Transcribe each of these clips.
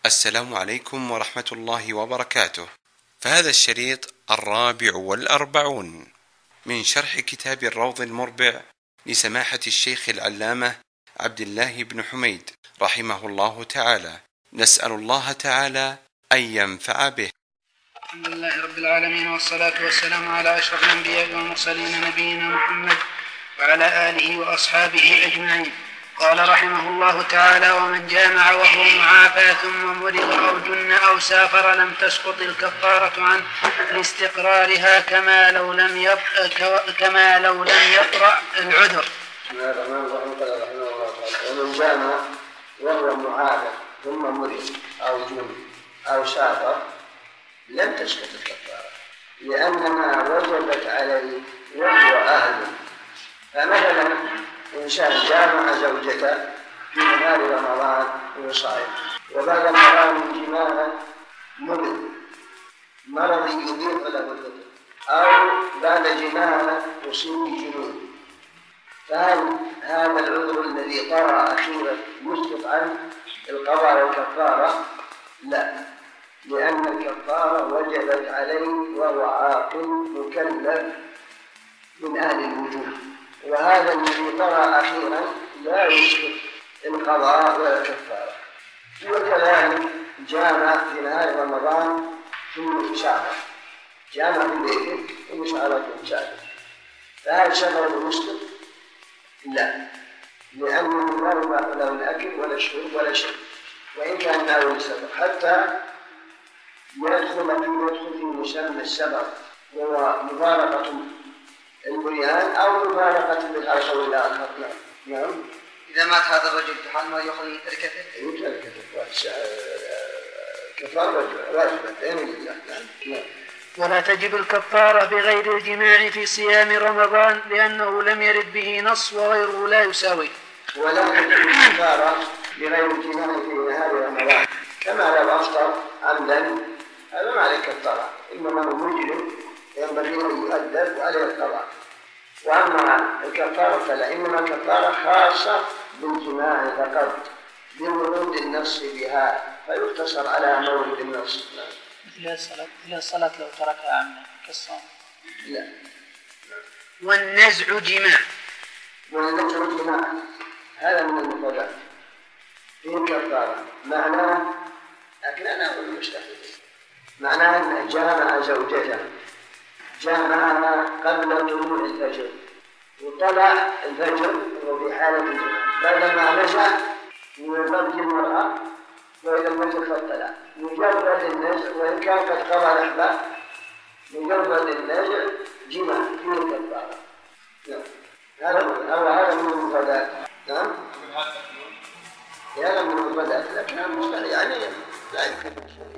السلام عليكم ورحمة الله وبركاته. فهذا الشريط 44 من شرح كتاب الروض المربع لسماحة الشيخ العلامة عبد الله بن حميد رحمه الله تعالى، نسأل الله تعالى أن ينفع به. الحمد لله رب العالمين، والصلاة والسلام على أشرف الأنبياء والمرسلين نبينا محمد وعلى آله وأصحابه أجمعين. قال رحمه الله تعالى: ومن جامع وهو معافى ثم مرض أو جن أو سافر لم تسقط الكفارة عنه لاستقرارها كما لو لم يطرأ العذر. ومن جامع وهو معافى ثم مرض أو جن أو سافر لم تسقط الكفارة، لأنما وجبت عليه وهو أهل. فمثلا إنسان جامع زوجته في نهار رمضان وصائم، وبعد رمضان جماعة مرض يضيق له الفطر، أو بعد جماعة يصيب بجنون، فهل هذا العذر الذي طرأ أخيرا يسقط عنه القضاء والكفارة؟ لا، لأن الكفارة وجبت عليه وهو عاقل مكلف من أهل الوجوب، وهذا الذي طرأ أخيرا لا يسقط القضاء ولا الكفارة. وكذلك جامع في نهار رمضان ثم سافر، جامع في بيته ثم سافر، فهل سفر المسقط؟ لا، لأنه لا يباح له الأكل ولا الشرب ولا شيء، وإن كان ناوي السفر، حتى يدخل في مسمى السفر وهو مفارقة البنيان أو مفارقة بالأرض والآخر. نعم. إذا مات هذا الرجل في حال ما يخلي تركته؟ كفارة واجبة. نعم. ولا تجب الكفارة بغير الجماع في صيام رمضان، لأنه لم يرد به نص وغيره لا يساوي. ولا تجب الكفارة بغير الجماع في نهار رمضان، كما لو أفطر عمدا هذا ما عليه كفارة، إنما هو مجرم ينبغي أن يؤدب وعليه القضاء. وأما الكفارة فلا، إنما الكفارة خاصة بالجماع فقط بورود النص بها، فيقتصر على مورد النص. مثل الصلاة لو تركها عمدا كالصوم. لا. والنزع جماع. والنزع جماع هذا من المفردات فيه كفارة، معناه أكلنا والمستحيل، معناه أن جامع زوجته، جامعها قبل طلوع الفجر، وطلع الفجر وفي حالة الجماع، بعدما نزع من فرج المرأة وإذا الفجر قد طلع، مجرد النزع وإن كان قد قضى الأحباب، مجرد النزع جماع فيه كفارة. هذا من المفردات. نعم. هذا من المفردات، لكن المصطلح يعني لا يمكن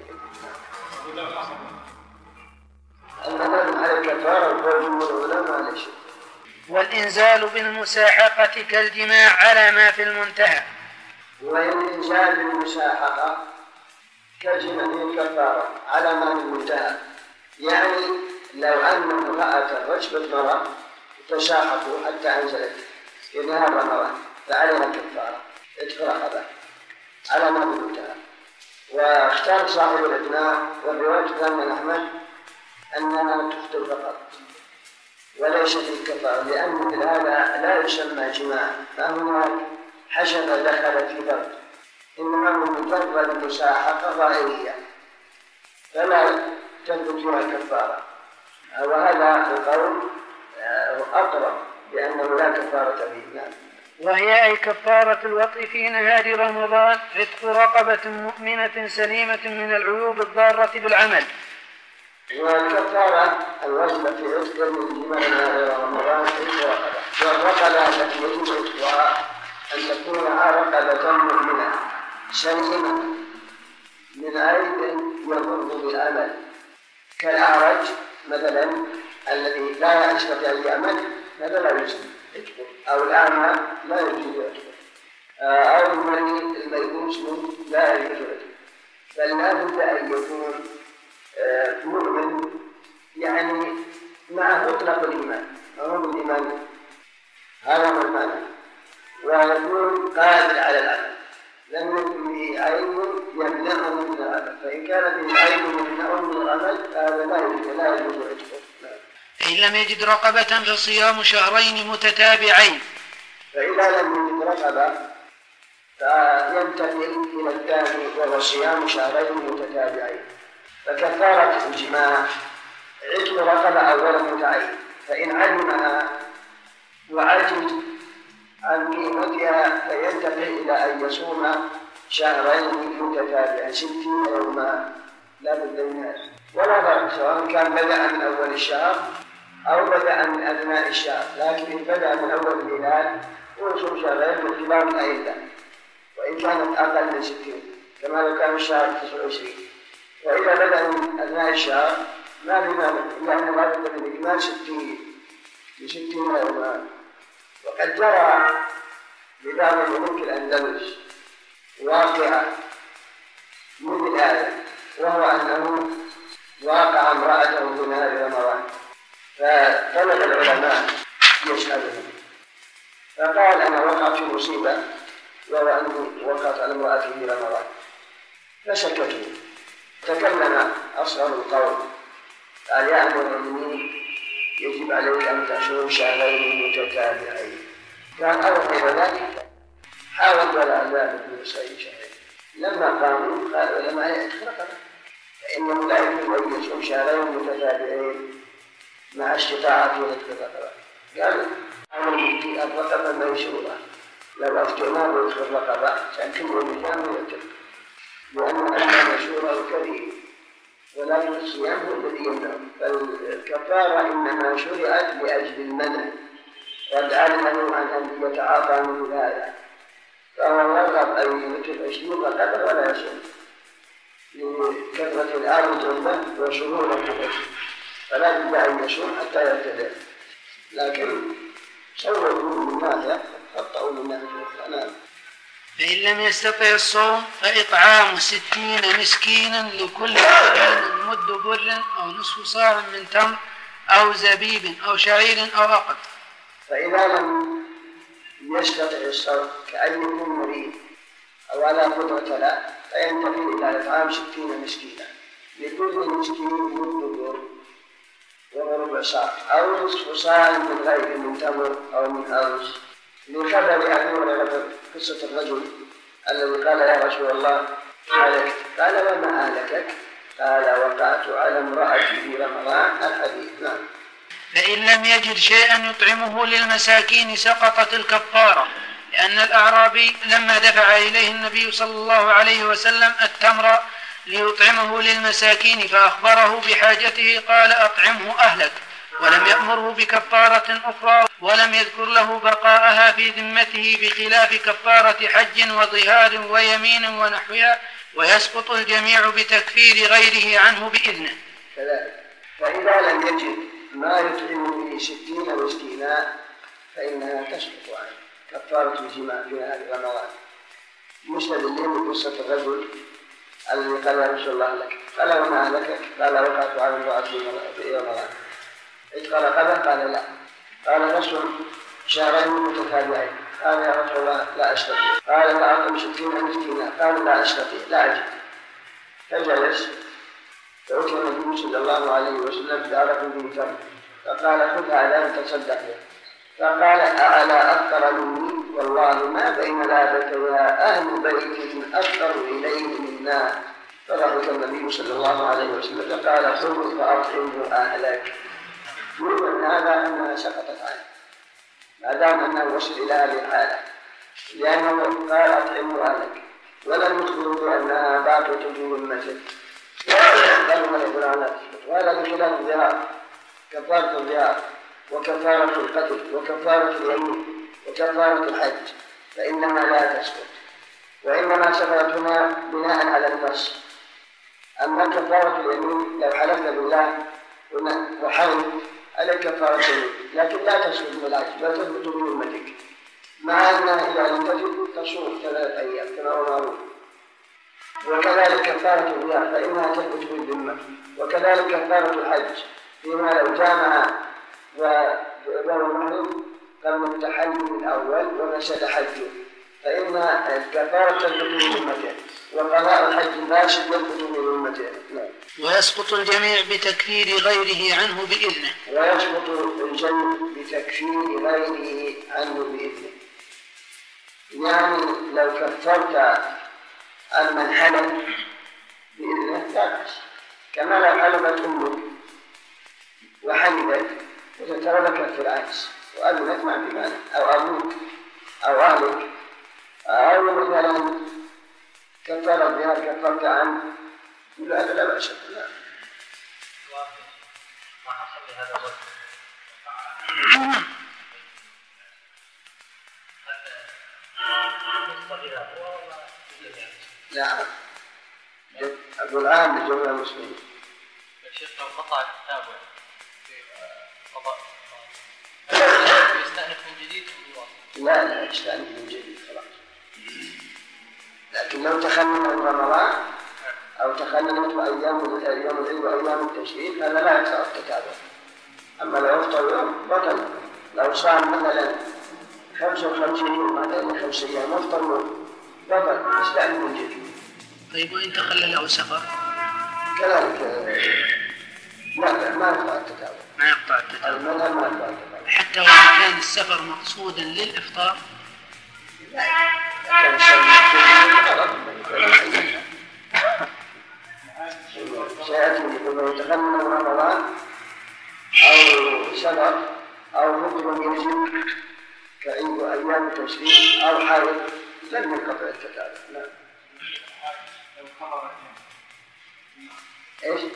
المدام على الكفارة والجمهور العلماء على شيء. والإنزال بالمساحقة كالجماع على ما في المنتهى. والإنزال بالمساحقة كالجماع في الكفارة على ما في المنتهى، يعني لو أن امرأة رشبت مرأة تشاحقوا حتى أنزلت في نهار رمضان فعليها كفارة عتق رقبة على ما في المنتهى. واختار صاحب الإقناع والرواية الثانية أحمد أنها تفطر فقط وليس في الكفارة، لأن هذا لا يسمى جماع، فهناك حشفة دخلت في فرد، إنما مجرد مساحقة ظاهرية فلا تثبت فيها الكفارة. وهذا القول أقرب بأنه لا كفارة فيه. وهي أي كفارة الوطء في نهار رمضان عتق رقبة مؤمنة سليمة من العيوب الضارة بالعمل. والكفارة الواجبة في عتق من جماع نهار رمضان عتق رقبة، والرقبة التي يجب عتقها أن تكون رقبة مؤمنة سليمة من عيب يضر بالعمل، كالأعرج مثلا الذي لا يستطيع أن يعمل، هذا لا يجوز عتقه، أو الأعمى لا يجوز عتقه، أو المريض الميؤوس لا يجوز عتقه، بل لا بد أن يكون مؤمن، يعني مع مطلق الإيمان، مطلق الإيمان هذا هو المعنى، ويكون قادر على العمل، لم يكن به عيب يمنعه من العمل، فإن كان به عيب يمنعه من العمل فهذا لا يجوز عتقه. فإن لم يجد رقبة فصيام شهرين متتابعين. فإذا لم يجد رقبة فينتقل إلى الثاني وهو صيام شهرين متتابعين. فكفارة الجماع عتق رقبة أولا متعين، فإن علمها وعجز عن قيمتها فينتقل إلى أن يصوم شهرين متتابعين 60 يوما لا بد من هذا، ولا بأس سواء كان بدأ من أول الشهر أو بدأ من أثناء الشهر، لكن إن بدأ من أول الهلال يصوم شهرين باعتبار الأيام، وإن كانت أقل من 60 كما لو كان الشهر 29. وإذا بدأ من أثناء الشهر ما في مانع، لأنه لا بد من إكمال 60 يوما. وقد جرى لبعض ملوك الأندلس واقعة مثل هذا، وهو أنه واقع امرأته في نهار رمضان، فطلب العلماء يسألهم، فقال أنا وقعت في مصيبة وهو أني وقعت على امرأتي في رمضان، فسكتوا. تكلم أصغر القوم قال يا أمير المؤمنين يجب عليك أن تصوم شهرين متتابعين. كان أول ذلك حاول ولا أزال بصيام شهرين. لما قاموا قالوا لما يأتي رقبة، فإنه لا يمكن أن يصوم شهرين متتابعين مع استطاعة رزق الرقبة. قالوا أمر في الرقبة ما يشربها، لو أفتناه برزق الرقبة سأكون المكان ويترك، لأن أمر مشهور كبير، ولكن الصيام هو الذي يمنع. فالكفارة إنما شرعت لأجل المنع، قد علموا عن أن يتعاطى مثل هذا، فهو يرغب أن يشرب القدر ولا يصوم لكثرة الآن عنده وشرور القدر، فلا بد أن يصوم حتى يرتدع. لكن صوروا من ماذا خطأوا من ناحية الأخرى. فإن لم يستطع الصوم فإطعام 60 مسكينا لكل مسكين مد بر أو نصف صاع من تمر أو زبيب أو شعير أو أقط. فإذا لم يستطع الصوم كأن يكون مريض أو على قدرة لا، فينتقل إلى إطعام 60 مسكينا لكل مسكين مد بر وربع صاع أو نصف صاع من غير من تمر أو من أرز. لخبر أبي هريرة قصة الرجل الذي قال يا رسول الله هلكت، قال وما أهلكك؟ قال وقعت على امرأتي في رمضان الحديث. نعم. فإن لم يجد شيئا يطعمه للمساكين سقطت الكفارة، لأن الأعرابي لما دفع إليه النبي صلى الله عليه وسلم التمر ليطعمه للمساكين فأخبره بحاجته قال أطعمه أهلك، ولم يأمره بكفارة أخرى، ولم يذكر له بقاءها في ذمته بخلاف كفارة حج وظهار ويمين ونحوها، ويسقط الجميع بتكفير غيره عنه بإذنه. كذلك. فإذا لم يجد ما يطعم به 60 مسكينا فإنها تسقط عنه كفارة الجماع في نهار رمضان. مستدلين بقصة الرجل الذي قال يا رسول الله لك، قال وما أهلكك؟ قال وقعت على امرأتي في رمضان. اتقى رقبة؟ قال لا. قال نصوم شهرين متتابعين. قال يا رسول الله لا أستطيع. قال فأطعم 60 مسكينا. قال لا أستطيع لا أجد. فجلس فأتي النبي صلى الله عليه وسلم بدارة به تمر، فقال خذ هذا تصدق به. فقال أعلى أكثر مني؟ والله ما بين لابتيها أهل بيت أكثر إليه منا. فضحك النبي صلى الله عليه وسلم فقال خذ فأطعمه أهلك. يقول هذا أنها سقطت عنه ما دام أنه وصل إلى هذه الحالة، لأنه قال أطعمه أهلك ولم يخبروا بأنها باقية في ذمته، وهذا بخلاف الظهار، كفارة الظهار وكفارة القتل وكفارة اليمين وكفارة الحج فإنها لا تسقط، وإنما سقطت هنا بناء على النص. أما كفارة اليمين لو حلفت بالله وحلف على كفارة اليمين لكن لا تسقط بالعجز بل تثبت بذمتك، مع أنها إذا لم تجد تصوم 3 أيام كما هو معروف. وكذلك كفارة الظهار فإنها تثبت بالذمة، وكذلك كفارة الحج فيما لو جامع وهو محرم قبل التحلل الأول وفسد حجه فإن الكفارة تنبت من أمتين وقضاء الحج الفاسد ينبت من أمتين. ويسقط الجميع بتكفير غيره عنه بإذنه. ويسقط الجميع بتكفير غيره عنه بإذنه. يعني لو كفرت عن من حلف بإذنه لا بأس، كما لو حلفت أمك وحلفت وتترى لك في العكس وأذنت ما في مانع، أو أبوك أو أهلك، أو مثلا كفرت بها كفرت عنه، كل هذا لا بأس به. ما حصل لهذا الرجل لا أقول عام لجميع المسلمين. الشيخ لو قطع كتابه في قضاء يستأنف من جديد؟ لا يستأنف من جديد خلاص. لكن لو تخلل رمضان أو تخللت أيام العيد وأيام التشريق هذا لا يقطع التتابع. أما لو أفطر يوم بطل، لو صام مثلا 55 يوم بعدين 5 أيام أفطر يوم بطل يستأنف من جديد. طيب وإن تخلله سفر؟ كذلك لا ما يقطع التتابع. ما يقطع التتابع. المذهب ما يقطع التتابع. حتى وإن كان السفر مقصودا للإفطار؟ كان سيأتي بأنه يتخلل رمضان أو سفر أو حكم يجب كعيد أيام التشريق أو حائض لم ينقطع التتابع. نعم. ايش؟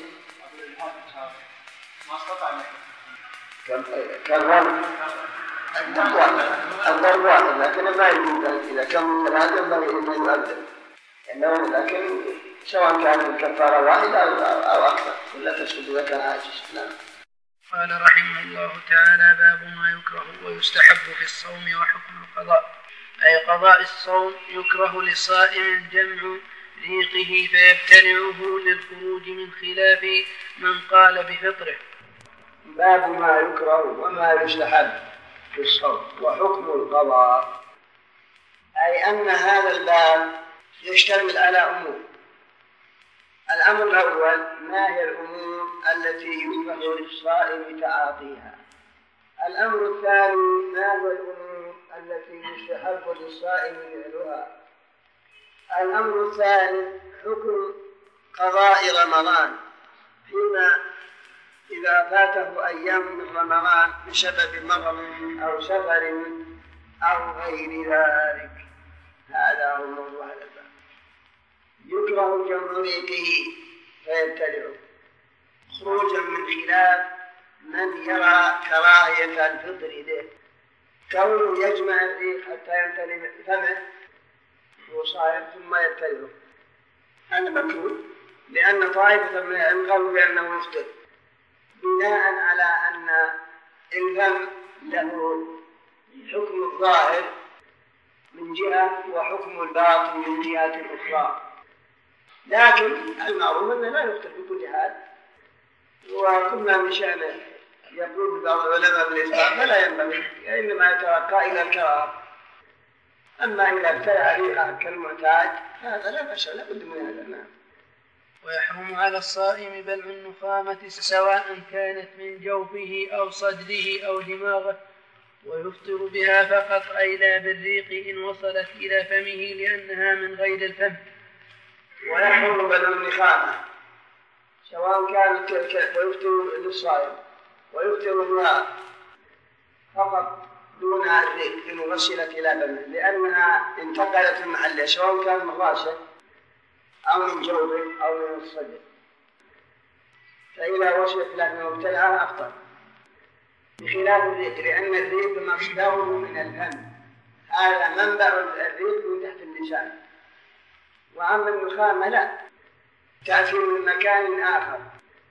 ما استطاع كان الضرب واحد، لكن ما يجوز إذا كان من هذا ينبغي أن يؤذن، لكن سواء كانت الكفارة واحدة أو أكثر ولا تسقط إذا كان عاجز. نعم. قال رحمه الله تعالى: باب ما يكره ويستحب في الصوم وحكم القضاء. أي قضاء الصوم يكره للصائم جمع ريقه فيبتلعه للخروج من خلاف من قال بفطره. باب ما يكره وما يستحب في الصوم وحكم القضاء، أي أن هذا الباب يشتمل على أمور. الأمر الأول: ما هي الأمور التي يكره للصائم تعاطيها؟ الأمر الثاني: ما هي الأمور التي يستحب للصائم فعلها؟ الأمر الثالث: حكم قضاء رمضان فيما إذا فاته أيام من رمضان بسبب مرض أو سفر أو غير ذلك. هذا هو موضوع الباب. يكره جمع ريقه فيبتلعه خروجا من خلاف من يرى كراهية الفطر به، كونه يجمع الريق حتى يمتلئ فمه وصائم ثم يبتلعه، هذا مكروه، لأن طائفة من العلم قالوا بأنه يفطر بناء على أن الفم له حكم الظاهر من جهة وحكم الباطن من جهة أخرى، لكن المعروف أنه لا يفطر بكل حال، وكنا من شأنه يقول بعض العلماء بالإفطار فلا ينبغي، إنما يترقى إلى الكراهة. أما إذا ابتلع ريقه كالمعتاد هذا لا بأس، لا بد من هذا. نعم. ويحرم على الصائم بلع النخامة سواء كانت من جوفه أو صدره أو دماغه، ويفطر بها فقط، أي لا بالريق إن وصلت إلى فمه لأنها من غير الفم. ويحرم بلع النخامة سواء كانت ويفطر للصائم ويفطر بها فقط دون الريق إن وصلت إلى فمه، لأنها انتقلت من محله سواء كان مغاشة أو من جوفه أو من الصدر، فإذا وصلت إلى فمه وابتلعها أفطر، بخلاف الريق لأن الريق مصدره من الفم، هذا منبع الريق من تحت اللسان. وأما النخامة لا، تأتي من مكان آخر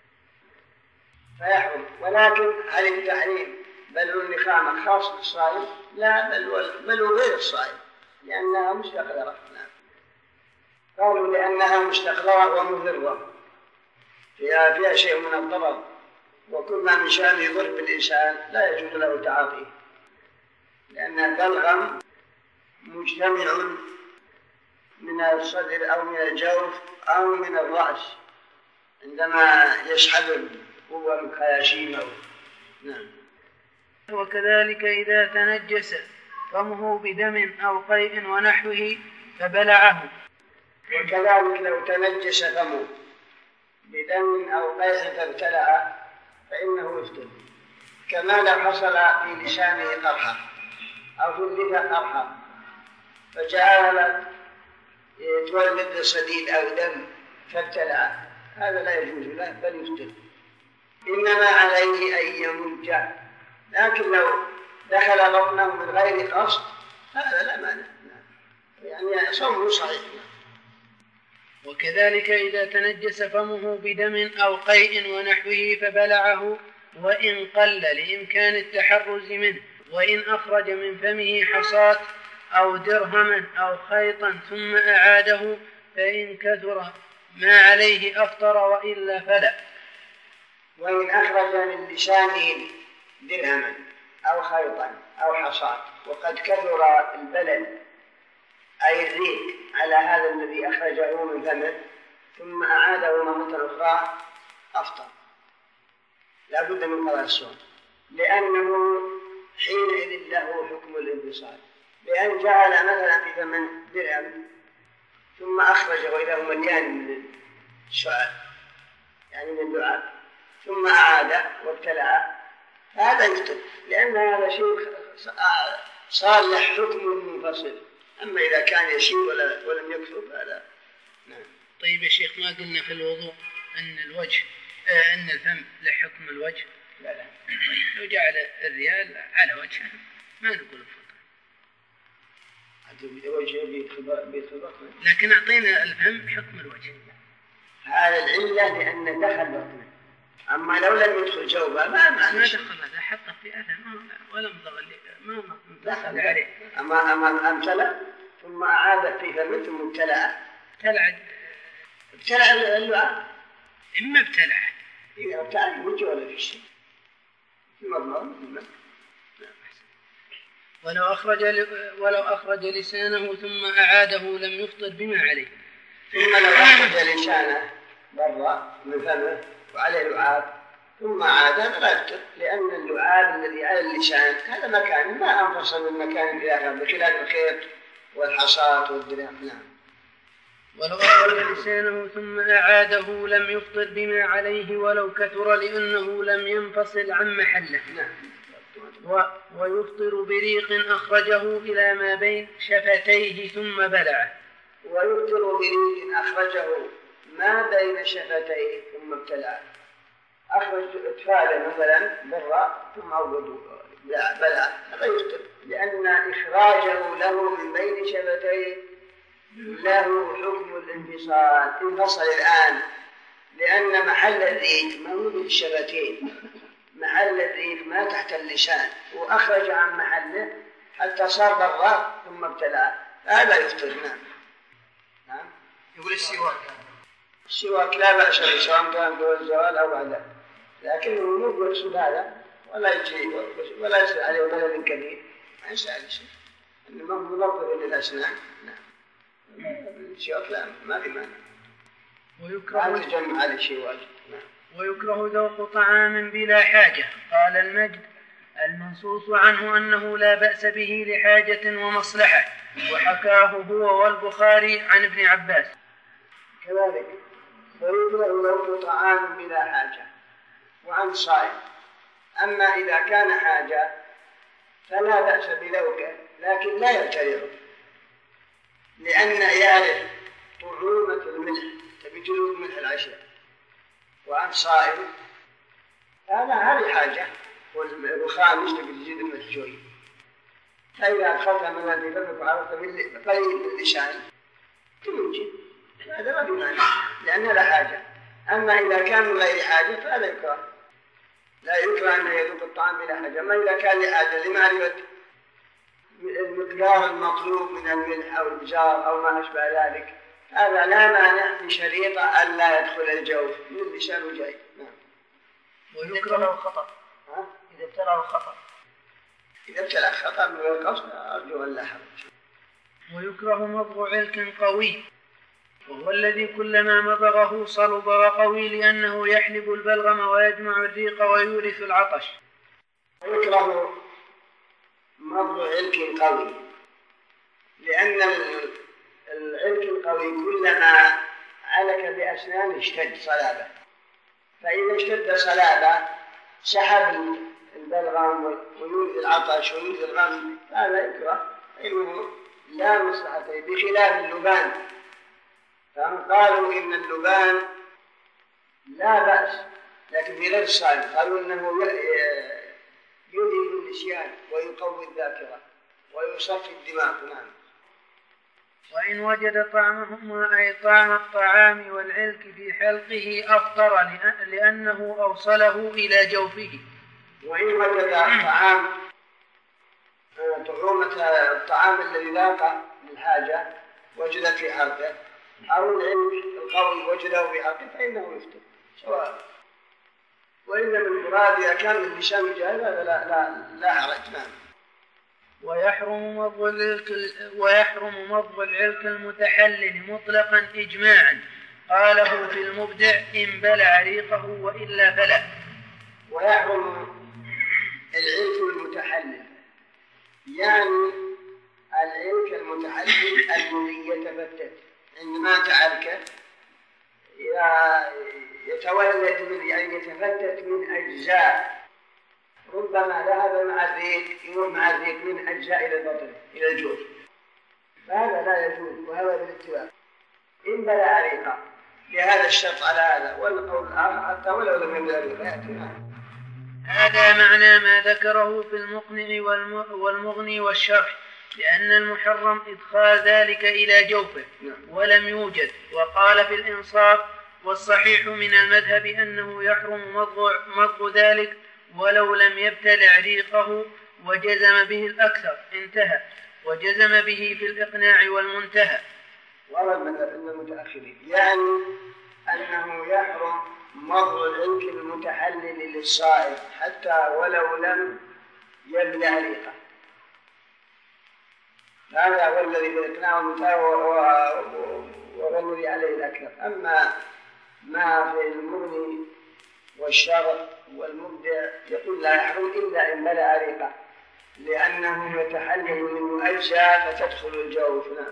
فيحرم. ولكن هل التحريم بلع النخامة خاص بالصائم؟ لا، بل غير الصائم، لأنها مستقذرة. قالوا لأنها مستقذرة ومضرة، فيها شيء من الضرر، وكل ما من شأنه يضر بالإنسان لا يجوز له تعاطيه، لأن البلغم مجتمع من الصدر أو من الجوف أو من الرأس عندما يسحب قوة الخياشيم. نعم. وكذلك إذا تنجس فمه بدم أو قيء ونحوه فبلعه. وكذلك لو تنجس فمه بدم أو قيء فابتلع فإنه يفطر، كما لو حصل في لسانه قرحة أو في اللثة قرحة فجعلت تولد صديد أو دم فابتلع، هذا لا يجوز له بل يفطر، إنما عليه أن يمج. لكن لو دخل بطنه من غير قصد هذا لا مانع، يعني صومه صحيح. وكذلك إذا تنجس فمه بدم أو قيء ونحوه فبلعه وإن قل لإمكان التحرز منه، وإن أخرج من فمه حصاة أو درهما أو خيطا ثم أعاده فإن كثر ما عليه أفطر وإلا فلا. وإن أخرج من لسانه درهما أو خيطا أو حصاة وقد كثر البلل أي الريق على هذا الذي أخرجه من فمه ثم أعاده مرة أخرى أفطر، لا بد من قضاء الصوم، لأنه حينئذ له حكم الانفصال، بأن جعل مثلا في فم درهم ثم أخرجه إذا هو مليان من الشعاب يعني من اللعاب ثم أعاده وابتلعه فهذا يفطر، لأن هذا شيء صار له حكم منفصل. أما إذا كان يسير ولم يكثر فهذا. نعم. طيب يا شيخ، ما قلنا في الوضوء أن الوجه أن الفم له حكم الوجه؟ لا. لو جعل الريال على وجهه ما نقول فطر. وجهه بيتخبط. لكن أعطينا الفم حكم الوجه. هذا العلة لأن دخل بطنه، أما لو لم يدخل جوبه ما دخل، هذا حطه في أذن ولم ما دخل عليه. أما امتلأ ثم أعاد في فمه ثم ابتلع اللعاب. إما ابتلع إذا ابتلع وجه ولا في شيء ولو أخرج لسانه ثم أعاده لم يفطر بما عليه. ثم لو أخرج لسانه برا من فمه وعليه لعاب ثم عاد لا يفطر، لأن اللعاب الذي على اللسان هذا مكان ما أنفصل من مكان الآخر بخلاف الخيط والحصاة والدرهم. نعم. ولو أخرج لسانه ثم أعاده لم يفطر بما عليه ولو كثر لأنه لم ينفصل عن محله. نعم. ويفطر بريق أخرجه إلى ما بين شفتيه ثم بلعه. ويفطر بريق أخرجه ما بين شفتيه ثم ابتلعه. أخرج إطفاله مثلا برا ثم بلع هذا يفطر، لأن إخراجه له من بين شفتيه له حكم الانفصال، انفصل الآن، لأن محل الريق ما هو بالشفتين، محل الريق ما تحت اللسان، وأخرج عن محله حتى صار برا ثم ابتلع هذا يفطر. نعم. يقول السواك لا بأس به سواء كان قبل الزوال أو بعده، لكنه مو يقصد هذا ولا يجي ولا يسأل عليه بلد كبير، ما يسأل شيء، إنما هو مضبط للأسنان. نعم. السواك لا ما في مانع، ويكره تجمع على شيء واجب. نعم. ويكره ذوق طعام بلا حاجة. قال المجد: المنصوص عنه أنه لا بأس به لحاجة ومصلحة، وحكاه هو والبخاري عن ابن عباس. كذلك ويكره ذوق طعام بلا حاجة وعن صائم. أما إذا كان حاجة فلا بأس بذوقه، لكن لا يبتلعه، لأن يعرف طعومة الملح، تبي تذوق ملح العشاء، وعن صائم هذه حاجة، والخامس تبي تزيد الملح شوي، فإذا أدخلت من الذي فمك وعرفت قليل من اللسان تموجد، هذا ما في معنى لأنها لا حاجة. أما إذا كان من غير حاجة فهذا يكره، لا يكره أن يذوق الطعام بلا حاجة. أما إذا كان لحاجة لمعرفة المقدار المطلوب من الملح أو البزار أو ما أشبه ذلك، هذا لا مانع بشريطة أن لا يدخل الجوف من اللسان الجاي. نعم. ويكره الخطأ. إذا ابتلعه خطأ. إذا ابتلع خطأ من غير قصد أرجو أن لا حرج. ويكره مضغ علك قوي، وهو الذي كلما مضغه صلب وقوي، لأنه يحلب البلغم ويجمع الريق ويورث العطش. ويكره مضغ علك قوي، لأن العلك القوي كلما علك بأسنان اشتد صلابة، فإذا اشتد صلابة سحب البلغم ويورث العطش ويورث الغم، هذا يكره، إنه لا مصلحة فيه، بخلاف اللبان. فهم قالوا إن اللبان لا بأس، لكن في غير الصائم قالوا إنه يذهب النسيان ويقوي الذاكرة ويصفي الدماغ. نعم. وإن وجد طعمهما أي طعم الطعام والعلك في حلقه أفطر، لأنه أوصله إلى جوفه. وإن وجد طعومة الطعام الذي ذاق الحاجة وجد في حلقه، أو العلك القوي وجده في حلقه، فإنه يفطر سواء. وإنما المراد إذا كان اللسان جاهز هذا لا حرج. نعم. ويحرم مضغ العلك المتحلل مطلقا إجماعا، قاله في المبدع: إن بلع ريقه وإلا فلا. ويحرم العلك المتحلل، يعني العلك المتحلل الذي يتفتت عندما تعلك يتولد من، يعني يتفتت من أجزاء، ربما ذهب مع الريق، يروح مع الريق من أجزاء إلى البطن إلى الجوف، فهذا لا يجوز، وهذا بالاتفاق إن بلع ريقه، لهذا الشرط على هذا. والقول الآخر حتى ولو لم يبلع ريقه. هذا معنى ما ذكره في المقنع والمغني والشرح، لأن المحرم إدخال ذلك إلى جوفه ولم يوجد. وقال في الإنصاف: والصحيح من المذهب أنه يحرم مضغ ذلك ولو لم يبتلع ريقه، وجزم به الأكثر. انتهى. وجزم به في الإقناع والمنتهى. وهذا المذهب عند المتأخرين، يعني أنه يحرم مضغ العلك المتحلل للصائم حتى ولو لم يبلع ريقه. هذا هو الذي في الإقناع والمنتهى وغلظ عليه الأكثر. أما ما في المغني والشرح والمبدع يقول لا يحرم إلا إن بلع ريقه، لأنه يتحلل منه أجزاء فتدخل الجوف. نعم.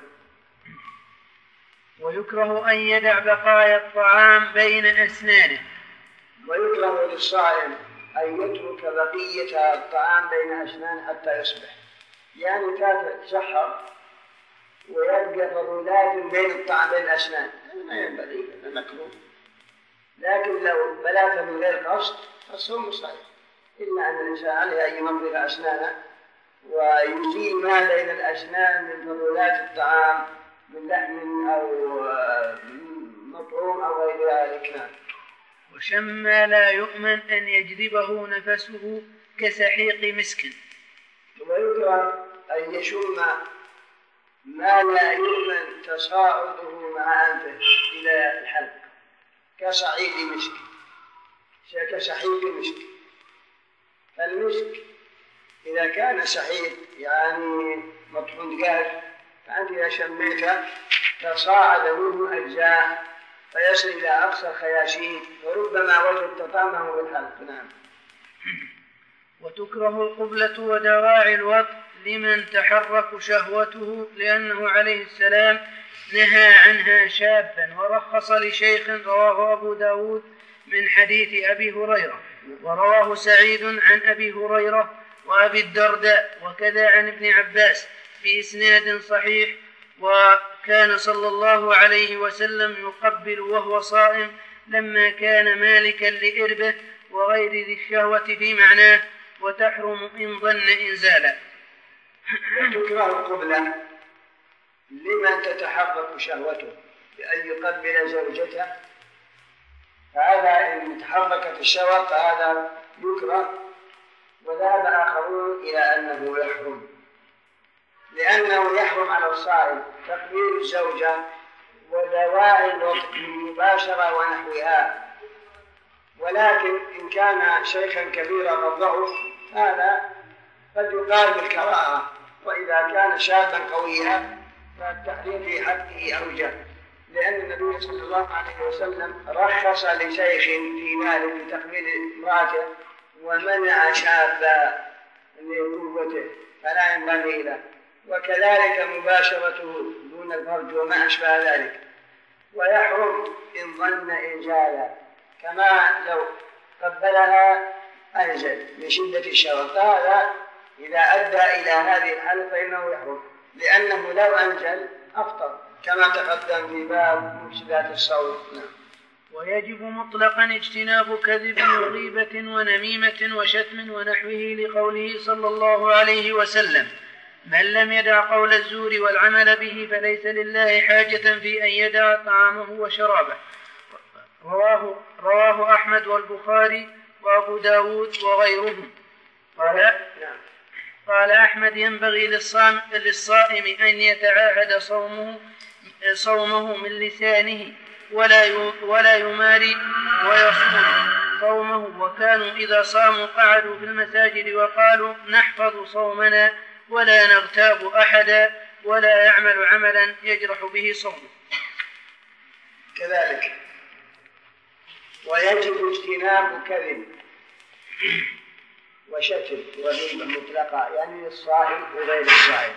ويكره أن يدع بقايا الطعام بين أسنانه. ويكره للصائم أن يترك بقية الطعام بين أسنانه حتى يصبح، يعني تتسحر ويبقى فضولات بين الطعام بين الأسنان، هذا ما ينبغي، هذا مكروه. لكن لو بلات من غير قصد فالصوم صحيح، إلا أن الإنسان عليه أن ينظف أسنانه ويزيل ما بين الأسنان من فضولات الطعام من لحم أو مطعوم أو غير ذلك. وشم ما لا يؤمن أن يجذبه نفسه كسحيق مسك. ويكره أن يشم ما لا يؤمن تصاعده مع أنفه إلى الحلق كصعيد مسك، كسحيق مسك. المسك إذا كان سحيق يعني مطحون دجاج، فأنت إذا شميته تصاعد منه أجزاء فيصل إلى أقصى الخياشيم، وربما وجدت طعمه بالحلق. نعم. وتكره القبلة ودراعي الوطء لمن تحرك شهوته، لأنه عليه السلام نهى عنها شابا، ورخص لشيخ رواه أبو داود من حديث أبي هريرة، ورواه سعيد عن أبي هريرة وأبي الدرداء، وكذا عن ابن عباس بإسناد صحيح. وكان صلى الله عليه وسلم يقبل وهو صائم لما كان مالكا لإربه وغير ذي الشهوة في معناه، وتحرم إن ظن إنزالا. وتكره القبلة لمن تتحقق شهوته بأن يقبل زوجته، فهذا إن تحركت الشهوة فهذا يكره. وذهب آخرون إلى أنه يحرم، لأنه يحرم على الصائم تقبيل الزوجة ودواعي الوطء المباشرة ونحوها. ولكن إن كان شيخا كبيرا قد ضعف هذا قد يقال بالكراهة، وإذا كان شابا قويا فالتحريم في حقه أوجه، لأن النبي صلى الله عليه وسلم رخص لشيخ في ماله بتقبيل امرأته ومنع شابا لقوته فلا ينبغي له، وكذلك مباشرته دون الفرج وما أشبه ذلك، ويحرم إن ظن إنزالا، كما لو قبلها أنزل لشدة الشرط، هذا إذا أدى إلى هذه الحالة فإنه يحرم، لأنه لو أنزل أفطر كما تقدم في باب مفسدات الصوم. ويجب مطلقا اجتناب كذب وغيبة ونميمة وشتم ونحوه لقوله صلى الله عليه وسلم: من لم يدع قول الزور والعمل به فليس لله حاجة في أن يدع طعامه وشرابه. رواه أحمد والبخاري وأبو داود وغيرهم. قال أحمد: ينبغي للصائم أن يتعاهد صومه من لسانه ولا يماري ويصوم صومه، وكانوا إذا صاموا قعدوا في المساجد وقالوا: نحفظ صومنا ولا نغتاب أحدا ولا يعمل عملا يجرح به صومه. كذلك ويجب اجتناب كذب وشتم وغيبة مطلقة، يعني للصائم وغير الصائم.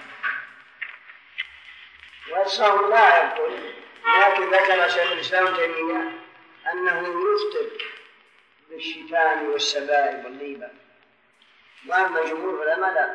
والصوم لا يبطل، لكن ذكر شيخ الإسلام تيمية أنه يفطر بالشتام والسبائب والغيبة، وأما جمهور العلماء لا،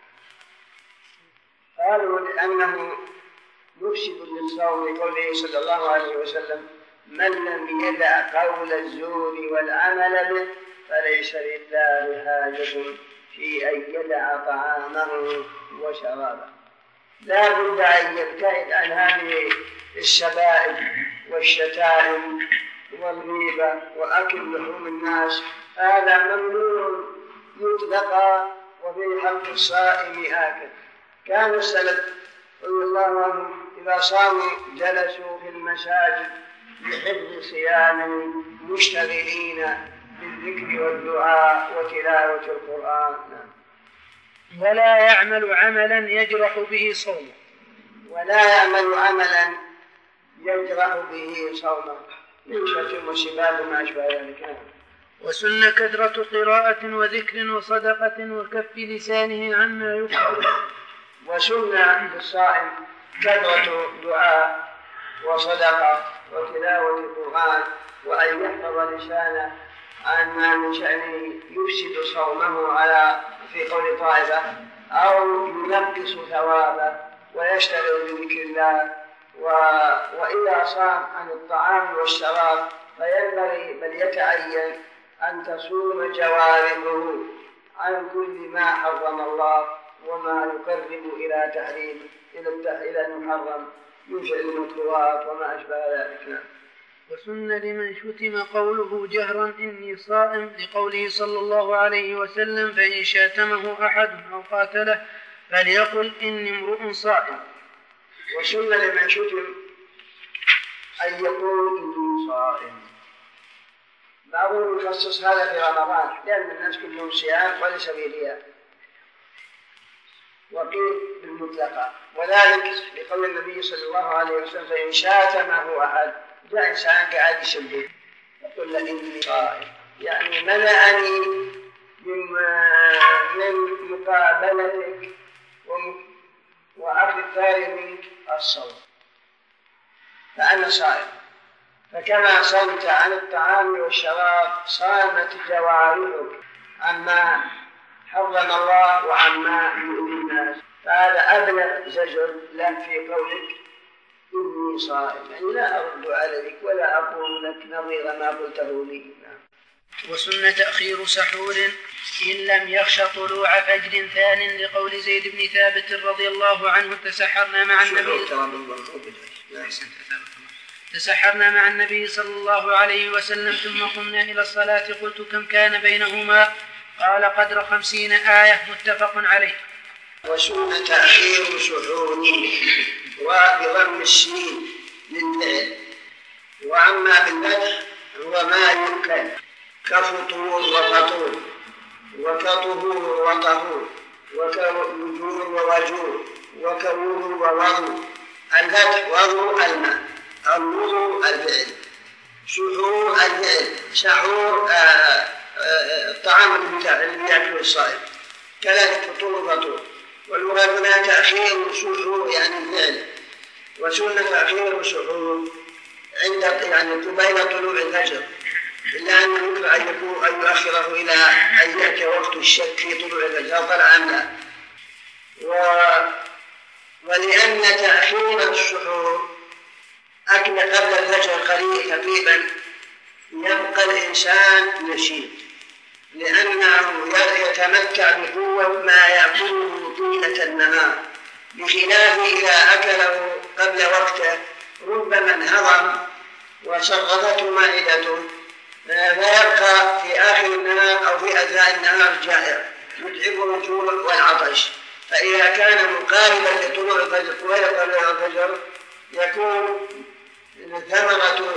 قالوا لأنه مفسد للصوم لقوله صلى الله عليه وسلم: من لم يدع قول الزور والعمل به فليس لله حاجة في أن يدع طعامه وشرابه. لا بد أن يبتعد عن هذه السبائب والشتائم والغيبة وأكل لحوم الناس، هذا ممنوع مطلقا، وفي حق الصائم آكل. كان السلف رضي الله عنهم إذا صاموا جلسوا في المساجد لحفظ صيامهم مشتغلين بالذكر والدعاء وتلاوة القرآن. ولا يعمل عملا يجرح به صومه. ولا يعمل عملا يجرح به صومه من شتم وسباب وما أشبه ذلك. وسن كثرة قراءة وذكر وصدقة وكف لسانه عما يفعل. وسن للصائم كثرة دعاء وصدقة وتلاوة القرآن، وأن يحفظ لسانه عما من شأنه يفسد صومه على في قول طائفة، أو ينقص ثوابه ويشتغل بذكر الله. وإذا صام عن الطعام والشراب فينبغي بل يتعين أن تصوم جوارحه عن كل ما حرم الله وما يقرب إلى تحريم إلى المحرم من فعل المكروهات وما أشبه ذلك. وسن لمن شتم قوله جهرا: إني صائم، لقوله صلى الله عليه وسلم: فإن شاتمه أحد أو قاتله فليقل إني امرؤ صائم. وسن لمن شتم أن يقول إني صائم. بعضهم يخصص هذا في رمضان لأن الناس كلهم صيام وليس به رياء، وقيل بالمطلقة، وذلك لقول النبي صلى الله عليه وسلم: فإن شاتمه أحد، جاء إنسان قاعد يسبه يقول له إني صائم، يعني منعني من مقابلتك وأخذ الثاني منك الصوم، فأنا صائم. فكما صمت عن الطعام والشراب صامت جوارحك عما حرم الله وعما يؤذي الناس، فهذا أبلغ زجر له في قولك إني صائم، يعني لا أرد عليك ولا أقول لك نظير ما قلته لي. وسن تأخير سحور إن لم يخش طلوع فجر ثان، لقول زيد بن ثابت رضي الله عنه: تسحرنا مع النبي صلى الله عليه وسلم ثم قمنا إلى الصلاة، قلت: كم كان بينهما؟ قال: قدر 50 آية، متفق عليه. وسن تأخير سحور وبضم السين للفعل، وأما بالفتح هو ما يمكن كفطور وفطور وكطهور وطهور وكوجور ووجور وكوور ووضو الفتح وضوء الماء، الوضوء الفعل، سحور الفعل، سحور الطعام الذي يأكله الصائم، كذلك فطور فطور. والمراد هنا تأخير سحور يعني الفعل، وسنة تأخير سحور عند يعني بين طلوع الفجر، إلا أن يمكن أن يؤخره إلى أن يأتي وقت الشك في طلوع الفجر طلع أم لا. ولأن تأخير السحور أكل قبل الفجر قليل تقريبا يبقى الإنسان نشيط، لأنه يتمتع بقوة ما يأكله طيلة النهار، بخلاف إذا أكله قبل وقته ربما انهضم وشغفته معدته فيبقى في آخر النهار أو في أثناء النهار جائع يتعبه الجوع والعطش. فإذا كان مقاربا لطلوع الفجر ويطلع الفجر يكون ثمرة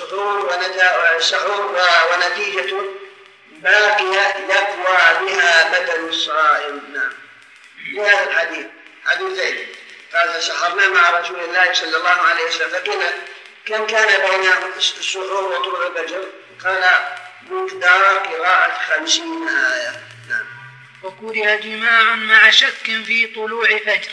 السحور ونتيجته باقية يقوى بها بدن الصائم. نعم. لهذا الحديث حديث زيد قال تسحرنا مع رسول الله صلى الله عليه وسلم، فقيل كم كان بين السحور وطلوع الفجر؟ قال مقدار قراءة 50 آية. نعم. وكره جماع مع شك في طلوع فجر.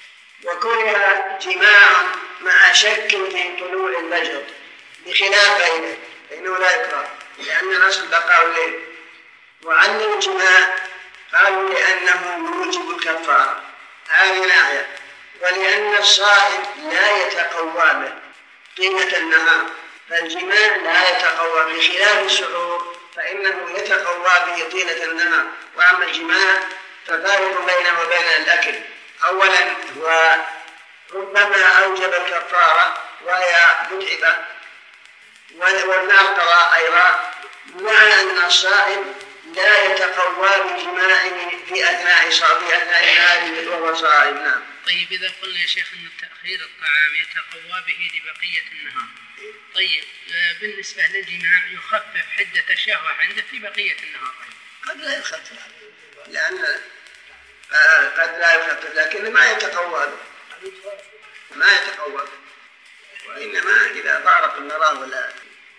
وكره جماع مع شك في طلوع الفجر بخلاف غيره، فإنه لا يكره لأن الأصل بقاء الليل. وعن الجماع قالوا لأنه موجب الكفارة، هذه ناحية، ولأن الصائم لا يتقوى به طيلة النهار، فالجماع لا يتقوى بخلاف السحور فإنه يتقوى به طيلة النهار. وأما الجماع ففارق بينه وبين الأكل، أولا هو ربما أوجب الكفارة وهي متعبة، والناقضة أيضا، مع أن الصائم لا يتقوى بجماعه في أثناء النهار وهو صائم. نعم. طيب إذا قلنا يا شيخ أن تأخير الطعام يتقوى به لبقية النهار، طيب بالنسبة للجماع يخفف حدة الشهوة عنده في بقية النهار؟ قد لا يخفف، لأن قد لا يخفف، لكن ما يتقوى به، وإنما إذا ضارب المرض ولا.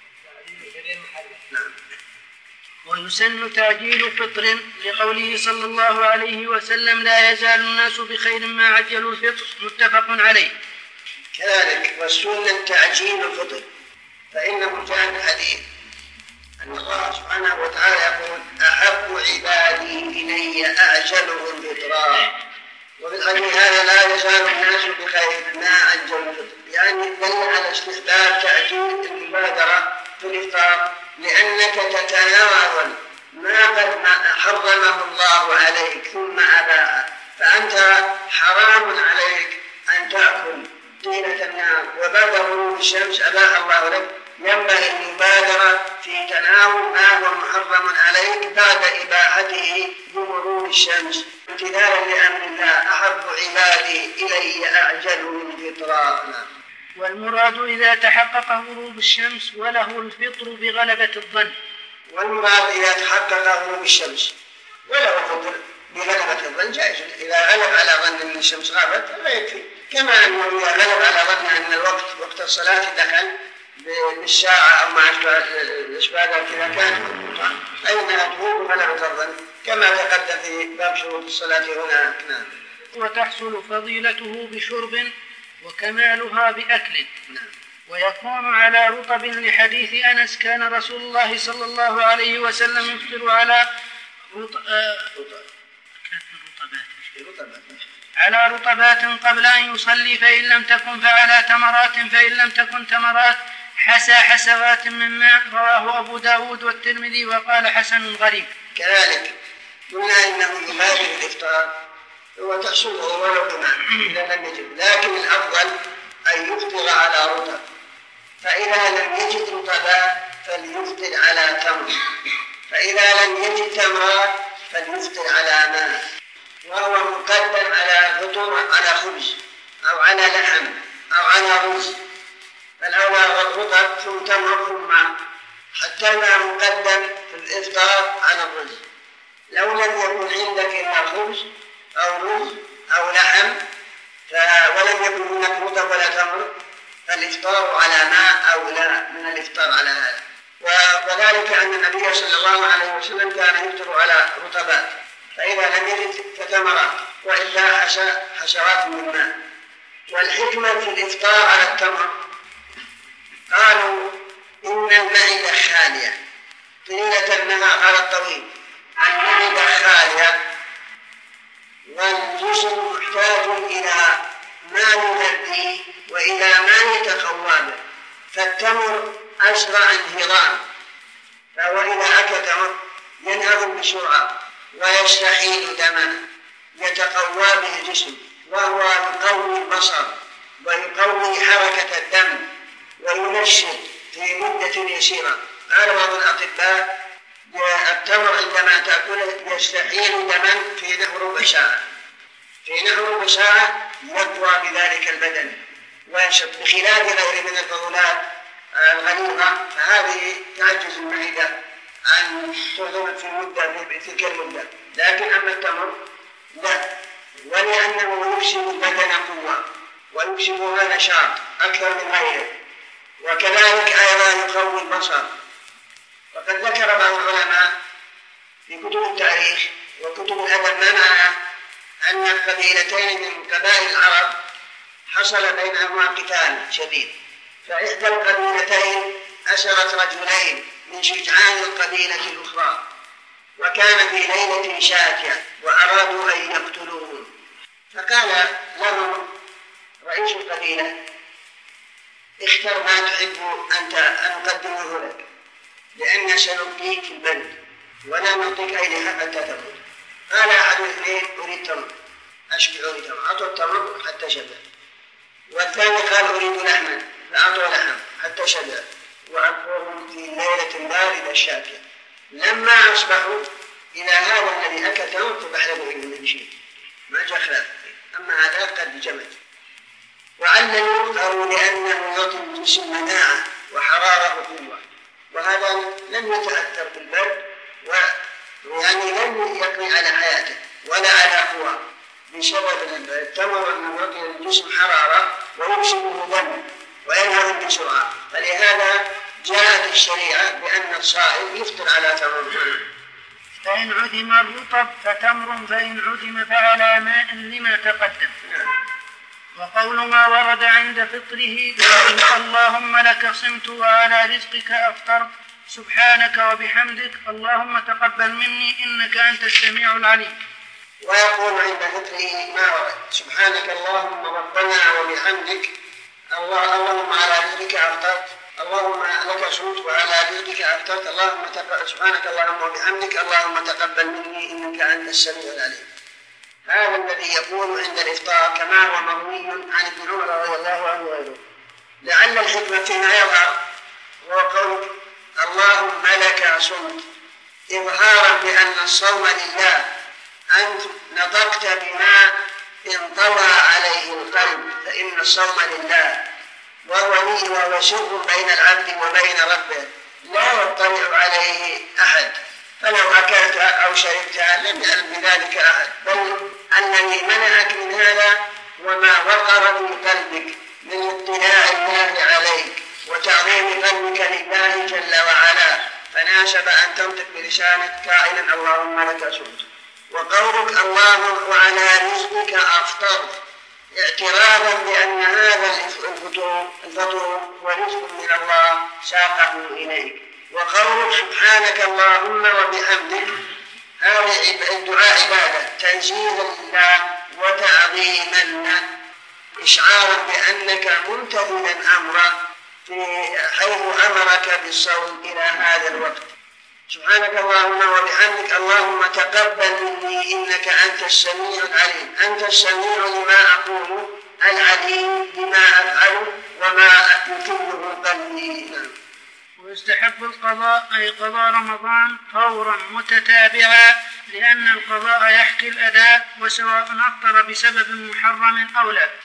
نعم. ويسن تعجيل فطر لقوله صلى الله عليه وسلم لا يزال الناس بخير ما عجلوا الفطر، متفق عليه. كذلك والسنة تعجيل الفطر، فإنه جاء الحديث أن الله سبحانه وتعالى يقول أحب عبادي إلي أعجلهم فطرا، وفي الحديث هذا لا يزال الناس بخير ما عجلوا الفطر، يعني دل على استحباب تعجيل المبادرة في الإفطار، لأنك تتناول ما قد حرمه الله عليك ثم أباحه، فأنت حرام عليك أن تأكل طيلة النهار وبعد غروب الشمس أباح الله لك، ينبغي المبادرة في تناول ما هو محرم عليك بعد إباحته بغروب الشمس امتثالا لأمر الله. أحب عبادي إلي أعجلهم فطرا. والمراد إذا تحقق غروب الشمس وله الفطر بغلبة الظن. والمراد إذا تحقق غروب الشمس وله الفطر بغلبة الظن جائز، إذا غلب على ظن أن الشمس غابت فلا يكفي، كما أنه إذا غلب على ظن أن وقت الصلاة دخل بالساعة أو مع الإسباد كذا كان أينها تكون غلبة الظن كما تقدم في باب شروط الصلاة هنا. نعم. وتحصل فضيلته بشرب وكمالها بأكل. نعم. ويكون على رطب لحديث أنس كان رسول الله صلى الله عليه وسلم يفطر على رطبات قبل أن يصلي، فإن لم تكن فعلى تمرات، فإن لم تكن تمرات حسى حسوات من ماء. رواه أبو داود والترمذي وقال حسن غريب. كذلك قلنا إنه يبادر الإفطار وتحصله ولو بماء إذا لم يجد، لكن الأفضل أن يفطر على رطب، فإذا لم يجد رطبا فليفطر على تمر، فإذا لم يجد تمرات فليفطر على ماء، وهو مقدم على فطور على خبز أو على لحم أو على رز، فالأولى رطب ثم تمر ثم ماء، حتى ما مقدم في الإفطار على الرز. لو لم يكن عندك إلا خبز أو رز أو لحم ولم يكن هناك رطب ولا الإفطار على ماء أولى من الإفطار على هذا. وذلك أن النبي صلى الله عليه وسلم كان يفطر على رطبات، فإذا لم يجد فتمرات، وإلا حشرات من ماء. والحكمة في الإفطار على التمر قالوا إن المعدة خالية طيلة النهار على الطويل، المعدة خالية والجسم محتاج إلى ما يغذيه وإلى ما يتقوى به، فالتمر أسرع انهضام، فهو إذا أكل تمر ينهضم بسرعة ويستحيل دمه يتقوى به الجسم، وهو يقوي البصر ويقوي حركة الدم وينشط في مدة يسيرة. قال بعض الأطباء التمر عندما تأكله يستحيل دما في نحو ربع ساعة، في نحو ربع ساعة يقوى بذلك البدن وينشط، بخلاف غيره من الفضلات الغليظة فهذه تعجز المعدة أن تهضم في تلك المدة. لكن أما التمر لا، ولأنه يكسب البدن قوة ويكسبها نشاط أكثر من غيره، وكذلك أيضا يقوي البصر. وقد ذكر بعض العلماء في كتب التاريخ وكتب الأدب منع أن القبيلتين من قبائل العرب حصل بينهما قتال شديد، فإحدى القبيلتين أسرت رجلين من شجعان القبيلة الأخرى، وكان في ليلة شاتية وأرادوا أن يقتلوهم، فقال لهم رئيس القبيلة اختر ما تحب أن نقدمه لك، لأن سنبقيك في البلد ولا نعطيك أي حق حتى تموت. قال أحد الاثنين أريد تمر، أشبعني تمر، أعطوا التمر حتى شبع. والثاني قال أريد لحما، فأعطوا لحم حتى شبع، وألقوهم في ليلة باردة شاتية. لما أصبحوا إلى هذا الذي أكل تمر فبحلبوا إلى من شيء ما جاء خلاف، أما هذا قد جمد. وعللوا قالوا لأنه يعطي الجسم مناعة وحرارة وقوة، وهذا لم يتأثر بالبرد ويعني لم يقضي على حياته ولا على قوة بسبب التمر أنه يعطي الجسم حرارة ويكسبه دم وينهضم بسرعة. فلهذا جاءت الشريعة بأن الصائم يفطر على تمر. فإن عدم الرطب فتمر، فإن عدم فعلى ماء لما تقدم. وقول ما ورد عند فطره اللهم لك صمت وعلى رزقك أفطرت سبحانك وبحمدك اللهم تقبل مني إنك أنت السميع العليم. ويقول عند فطره ما ورد سبحانك اللهم ربنا وبحمدك اللهم على رزقك أفطرت، اللهم لك صمت وعلى رزقك أفطرت، سبحانك اللهم وبحمدك اللهم تقبل مني إنك أنت السميع العليم. هذا الذي يقول عند الإفطار كما هو مروي عن ابن عمر رضي الله عنه وغيره. لعل الحكمة فيما يظهر هو قول اللهم لك صمت، إظهارا بأن الصوم لله، أنت نطقت بما انطوى عليه القلب، فإن الصوم لله وهو لي وهو سر بين العبد وبين ربه لا يطلع عليه أحد، فلو أكلت أو شربت لم يعلم بذلك أحد، بل الذي منعك من هذا وما وقر في قلبك من اطلاع الله عليك وتعظيم قلبك لله جل وعلا، فناسب أن تنطق بلسانك قائلا اللهم لك صمت. وقولك اللهم وعلى رزقك أفطرت اعترافا بأن هذا الفطور هو رزق من الله ساقه إليك. وقولك سبحانك اللهم وبحمدك هذا الدعاء عبادة تنزيلا لله وتعظيما له، إشعارا بأنك ممتثلا أمره حيث أمرك بالصوم إلى هذا الوقت. سبحانك اللهم وبحمدك اللهم تقبل مني إنك أنت السميع العليم، أنت السميع لما أقول العليم بما أفعل وما يكله قلبي. ويستحب القضاء أي قضاء رمضان فورا متتابعا، لأن القضاء يحكي الأداء وسواء أفطر بسبب محرم أو لا.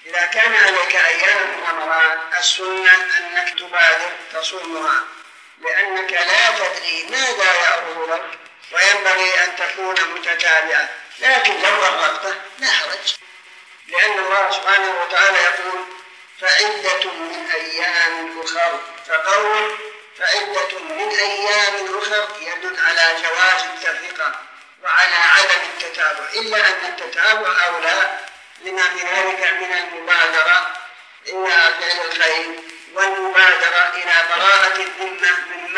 إذا كان عليك أيام من رمضان السنة أنك تبادر تصومها، لأنك لا تدري ماذا يعرض لك، وينبغي أن تكون متتابعة. لكن لو غرقته لا حرج، لأن الله سبحانه وتعالى يقول فعدة من أيام أخر، فقول فعدة من أيام أخر يدل على جواز التفرقة وعلى عدم التتابع، إلا أن التتابع أولى لما في ذلك من المبادرة إلى فعل الخير والمبادرة إلى براءة الذمة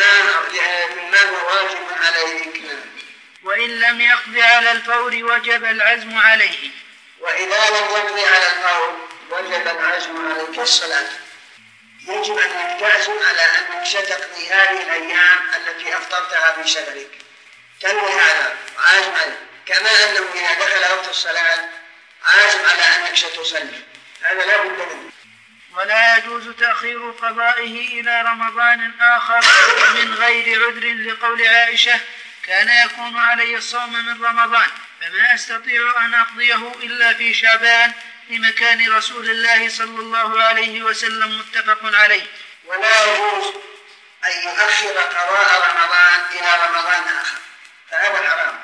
مما هو واجب عليه الكلام. وإن لم يقض على الفور وجب العزم عليه. وإذا لم يقض على الفور وجب العزم عليه كالصلاة، يجب أنك تعزم على أنك ستقضي هذه الأيام التي أفطرتها في سفرك، تنوي هذا وعازم عليه، كما أنه إذا دخل وقت الصلاة عازم على أنك ستصلي، هذا لا بد منه. ولا يجوز تأخير قضائه إلى رمضان آخر من غير عذر، لقول عائشة كان يكون علي الصوم من رمضان فما أستطيع أن أقضيه إلا في شعبان لمكان رسول الله صلى الله عليه وسلم، متفق عليه. ولا يجوز أن يؤخر قضاء رمضان إلى رمضان آخر، فهذا حرام.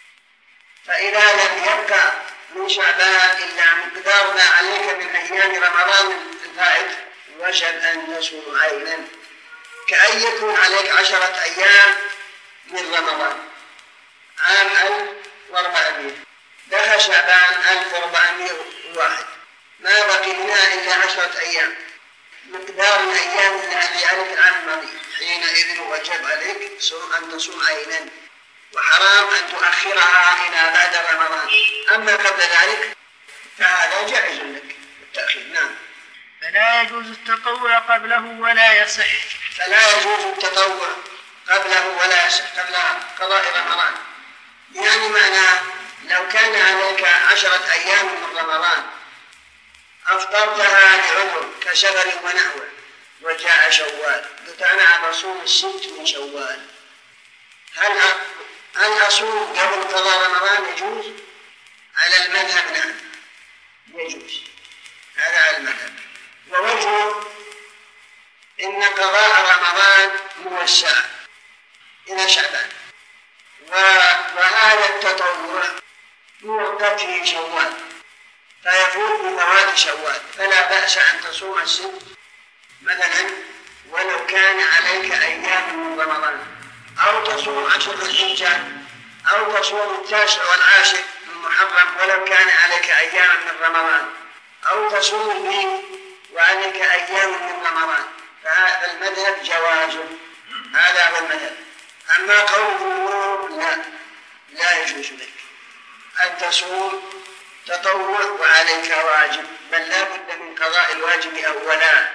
فإذا لم يبقى من شعبان إلا مقدار ما عليك من أيام رمضان الفائت وجب أن تصوم عينا، كأن يكون عليك 10 أيام من رمضان عام 1400، دخل شعبان 1401، ما بقي منها إلا 10 أيام، مقدار الأيام التي عليك العام الماضي، حينئذ وجب عليك أن تصوم عينا، وحرام أن تؤخرها إلى بعد رمضان. أما قبل ذلك فهذا جائز لك التأخير. نعم. فلا يجوز التطوع قبله ولا يصح. فلا يجوز التطوع قبله ولا يصح، قبل قضاء رمضان. يعني معناه لو كان عليك 10 أيام من رمضان أفطرتها لعذر كسفر ونحوه وجاء شوال، قلت أنا بصوم 6 من شوال، هل أصوم قبل قضاء رمضان؟ يجوز؟ على المذهب نعم يجوز، هذا على المذهب. ووجه إن قضاء رمضان موسع إلى شعبان، وهذا التطوع موقت في شوال فيفوت بفوات شوال، فلا بأس أن تصوم 6 مثلا ولو كان عليك أيام من رمضان، أو تصوم 10 ذي الحجة، أو تصوم 9 و10 من محرم ولو كان عليك أيام من رمضان، أو تصوم البيت وعليك أيام من رمضان، فهذا المذهب جوازه، هذا هو المذهب. أما قول الجمهور لا يجوز لك أن تصوم تطوع وعليك واجب، بل لا بد من قضاء الواجب أولا.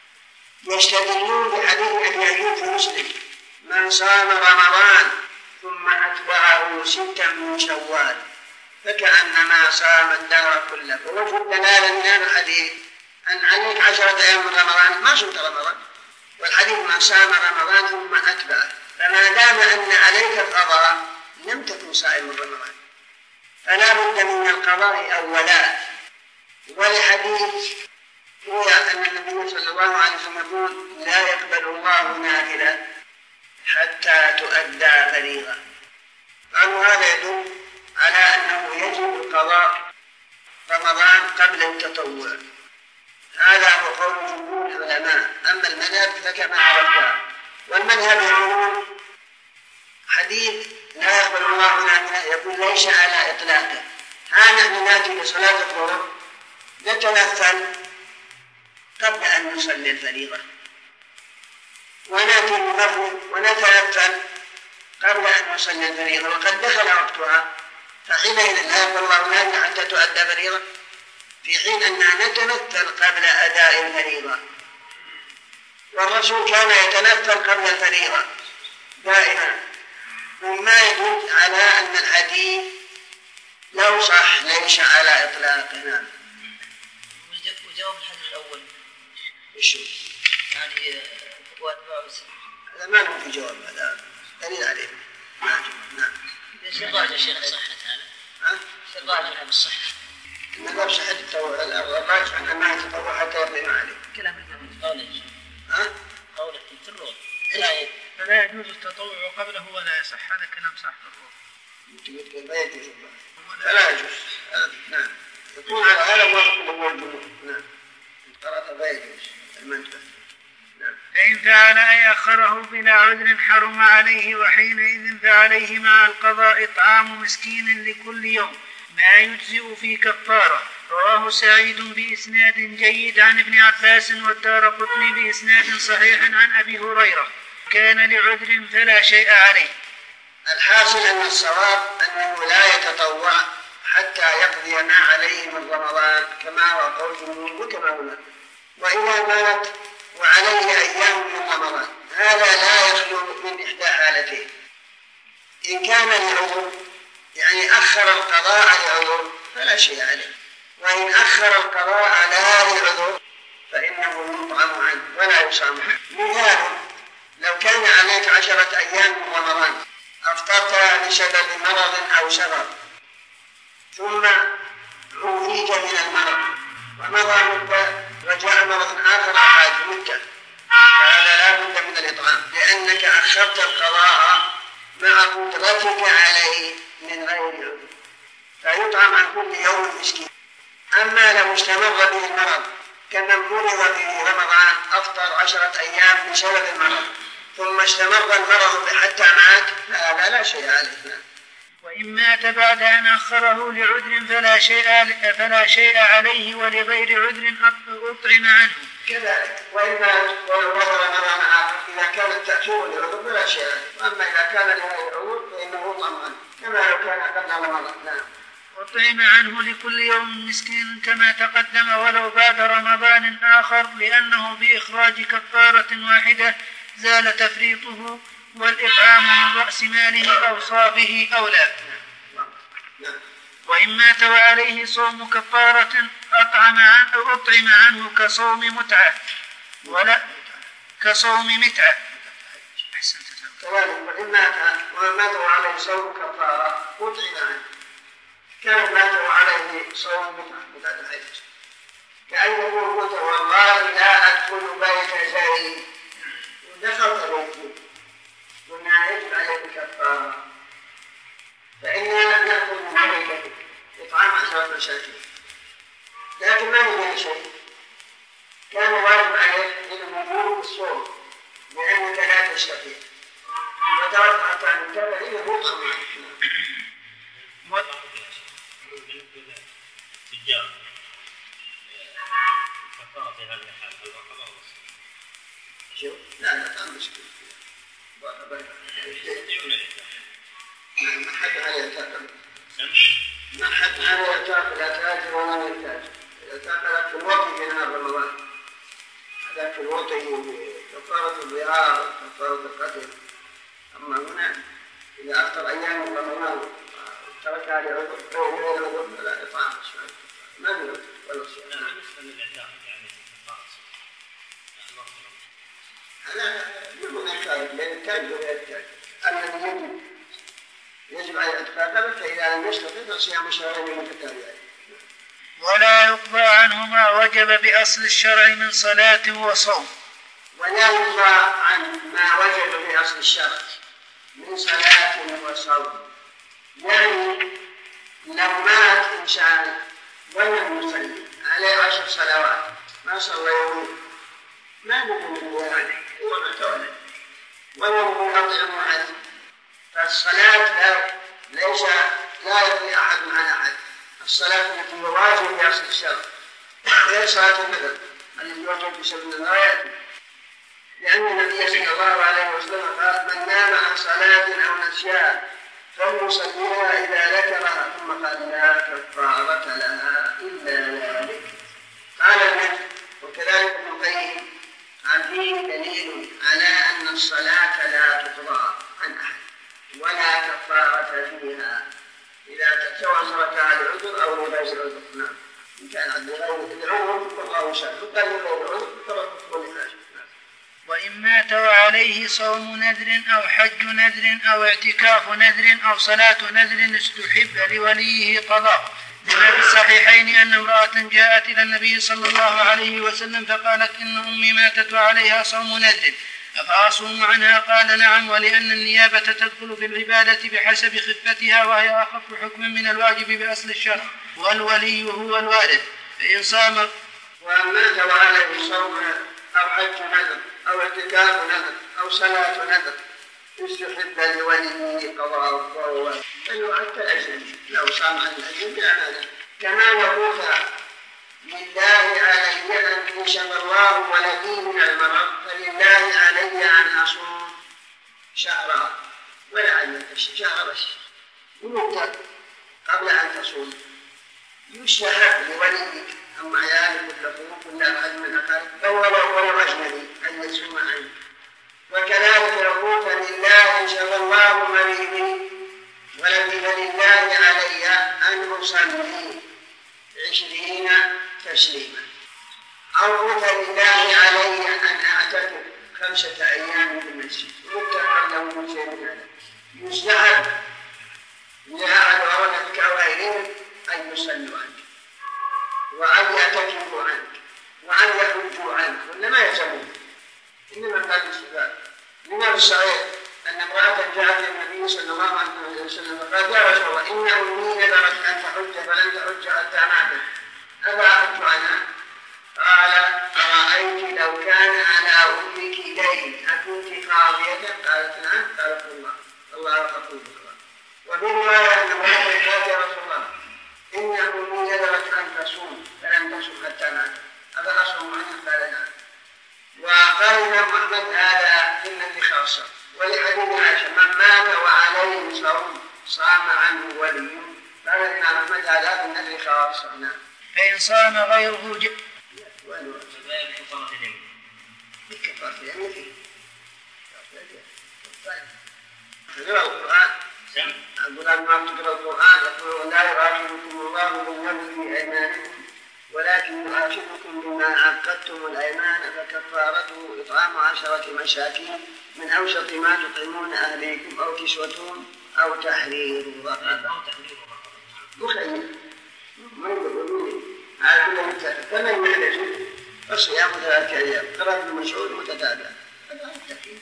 يستدلون بحديث أبي أيوب في مسلم من صام رمضان ثم أتبعه 6 من شوال فكأنما صام الدهر كله. ووجه الدلالة من هذا الحديث أن عليك 10 أيام من رمضان ما صمت رمضان، والحديث من صام رمضان ثم أتبعه، فما دام أن عليك القضاء لم تكن صائم رمضان، فلا بد من القضاء أولا. ولحديث هو أن النبي صلى الله عليه وسلم يقول لا يقبل الله نافلة حتى تؤدى فريضة، قالوا هذا يدل على أنه يجب قضاء رمضان قبل التطوع، هذا هو قول جمهور العلماء. أما المذهب فكما عرفنا، والمذهب يقول حديث لا يقبل الله نافلة يقول ليس على إطلاقه. ها نحن نأتي لصلاة الظهر نتنفل قبل أن نصلي الفريضة، ونأتي المغرب ونتنفل قبل أن نصلي الفريضة وقد دخل وقتها، فحينئذ لا يقبل الله نافلة حتى تؤدى فريضة، في حين أننا نتنفل قبل أداء الفريضة، والرسول كان يتنفل قبل الفريضة دائما، مما يدل على أن الحديث لو صح ليس على إطلاقنا. وجواب الحديث الأول وشو؟ يعني واتباع هذا ما له في جواب، هذا دليل عليه. نعم. شيخ راجع شيخ صحة هذا؟ شيخ راجع بالصحة. إن لا صحة التطوع الراجح أن ما يتطوع حتى يقضي ما عليه. كلام قولك قولك كله فلا يجوز التطوع قبله ولا يصح، هذا كلام صح. تقول لا يجوز فلا يجوز. نعم يكون على هذا موافق للجمهور. نعم قرأت لا يجوز المنتهى. فإن فعل أي أخره بلا عذر حرم عليه، وحينئذ فعليه مع القضاء إطعام مسكين لكل يوم ما يجزئ في كفارة. رواه سعيد بإسناد جيد عن ابن عباس والدارقطني بإسناد صحيح عن أبي هريرة كان لعذر فلا شيء عليه. الحاصل أن الصواب أنه لا يتطوع حتى يقضي ما عليه من رمضان كما هو قول الجمهور وكما هو. وإذا مات وعليه أيام من رمضان هذا لا يخلو من إحدى حالتين: إن كان لعذر يعني أخر القضاء لعذر فلا شيء عليه، وإن أخر القضاء لا لعذر فإنه يطعم عنه ولا يصام عنه. مثال: لو كان عليك 10 أيام من رمضان أفطرت بسبب مرض أو سفر ثم عوفيت من المرض ومضى مدة وجاء مرض آخر أحد مدة، فهذا لا بد من الإطعام لأنك أخرت القضاء مع قدرتك عليه من غير عذر، فيطعم عن كل يوم مسكين. أما لو استمر به المرض كمن مرض به رمضان أفطر 10 أيام بسبب المرض ثم استمر المرض حتى مات فهذا لا شيء عليه. وإن مات بعد أن أخره لعذر فلا شيء عليه، ولغير عذر أطعم عنه كذلك. وإن مات ولو نظر مرة آخر إذا كان التأخير لعذر فلا شيء عليه، وأما إذا كان لغير عذر فإنه يطعم عنه كما لو كان قبل رمضان. نعم. وطعم عنه لكل يوم مسكين كما تقدم ولو بعد رمضان آخر، لأنه بإخراج كفارة واحدة زال تفريطه، والإطعام من رأس ماله أوصافه أولى. وإن مات وعليه صوم كفارة أطعم عنه كصوم متعة ولا كصوم متعة. كذلك وإن مات وعليه صوم كفارة أطعم عنه كان مات وعليه صوم متعة الحج، كأن يقول قلت والله لا أدخل بيت زاري ودخلت بيتي قلنا يجب عليك الكفارة فإننا نأخذ من بيتك إطعام 10 مساكين، لكن ما هو شيء كان واجب عليك الوضوء والصوم لأنك لا تستطيع وتركت حتى أن تتبع إلى مطعم كفارة في هذه الحالة الرقبة شوف لا طعم مشكلة ما حد عليه تاكل ما حد عليه تاكل لا تاكل ولا يحتاج. إذا تاكلت في الوقت في نهار رمضان هذا في الوقت كفارة الظهار كفارة القتل. أما هنا إذا أفطر أيام رمضان تركها لعذر أو غير عذر فلا إطعام ما في عذر ولا شيء. بالنسبة للإعتاق يعني كفارة هذا يكون الكاذب لأن الكاذب غير الكاذب الذي يجب على الإتقان فإذا لم يستطع فصيام شهرين متتابعين. ولا يقضى عنه ما وجب بأصل الشرع من صلاة وصوم. ولا يقضى عن ما وجب بأصل الشرع من صلاة وصوم، يعني لو مات إنسان ولم يصلي عليه 10 صلوات ما صلى يومين ما نقول الله عليه وما تولد ولم يطعم عنه، فالصلاة لا يقضي أحد على أحد. الصلاة التي هي واجب بأصل الشرع غير صلاة البدن التي وجب بسبب الرايات، لأن النبي صلى الله عليه وسلم قال من نام عن صلاة أو نسيها فليصليها إذا ذكرها، ثم قال لا كفارة لها إلا ذلك. قال النبي وكذلك ابن القيم قال فيه دليل على أن الصلاة لا تقضى عن أحد ولا كفارة فيها إذا توازرتها لعذر أو لغير عذر. نعم إن كان لغير العذر فالله شاء فقال لغير العذر فرق كل حاجة. وإن مات وعليه صوم نذر أو حج نذر أو اعتكاف نذر أو صلاة نذر استحب لوليه قضاء لما في الصحيحين أن امرأة جاءت إلى النبي صلى الله عليه وسلم فقالت إن أمي ماتت وعليها صوم نذر أفأصوم عنها؟ قال نعم، ولأن النيابة تدخل في العبادة بحسب خفتها، وهي أخف حكما من الواجب بأصل الشرع، والولي هو الوارث. فإن صام وأن مات وعليه صوم أو حج نذر أو اعتكاف نذر أو صلاة نذر يستحب لوليه قضاء الضوء فيؤتى الأجنبي لو صام عن الأجنبي أمانة. كما يقول لله علي أن يشفى الله ولدي من المرض فلله علي أن أصوم شهرا ولا أن شهر بس يموت قبل أن تصوم. يستحب لوليك أما عيالك كلكم كل أحد من أقارب ولو أجنبي أن يصوم عنه. وكذلك يقول فلله شفى الله مريضي فلله علي أن أصلي 20 تسليما. أو فلله علي أن أعتكف 5 أيام في المسجد. متفق له من شيء من هذا. يستحب لأحد ورثتك أو غيرهم أن يصلوا عنك وأن يعتكفوا عنك وأن يحجوا عنك ولا ما يسمون، إنما باب الاستفادة. لما في الصحيح أن امرأة جاءت النبي صلى الله عليه وسلم فقال يا رسول الله إن أمي نذرت أن تحج فلن تحج حتى ماتت أفأحج عنها؟ قال أرأيت لو كان على أمك دين أكنت قاضية؟ قالت نعم. قالت الله أقول بك. وفي رواية أن امرأة قالت يا رسول الله إن أمي نذرت أن تصوم فلم تصوم حتى ماتت أفأصوم عنها؟ قال نعم. وقال الإمام أحمد هذا في النذر خاصة، ولحديث عائشة من مات وعليه صوم صام عنه ولي. قال الإمام أحمد هذا في النذر خاصة. نعم. فإن صام غيره بالكفارة اليمين فيه. تقرأ القرآن أقول أن ما تقرأ القرآن يقول لا يؤاخذكم الله باللغو في أيمانكم ولكن يؤاخذكم بما عقدتم الأيمان فكفارته إطعام 10 مساكين من أوسط ما تطعمون أهليكم أو كسوتهم أو تحرير رقبة. مخيل ما يقولون على كل متى فمن يحدث فصيام 3 أيام. قرأ ابن مسعود متتابع. هذا التحرير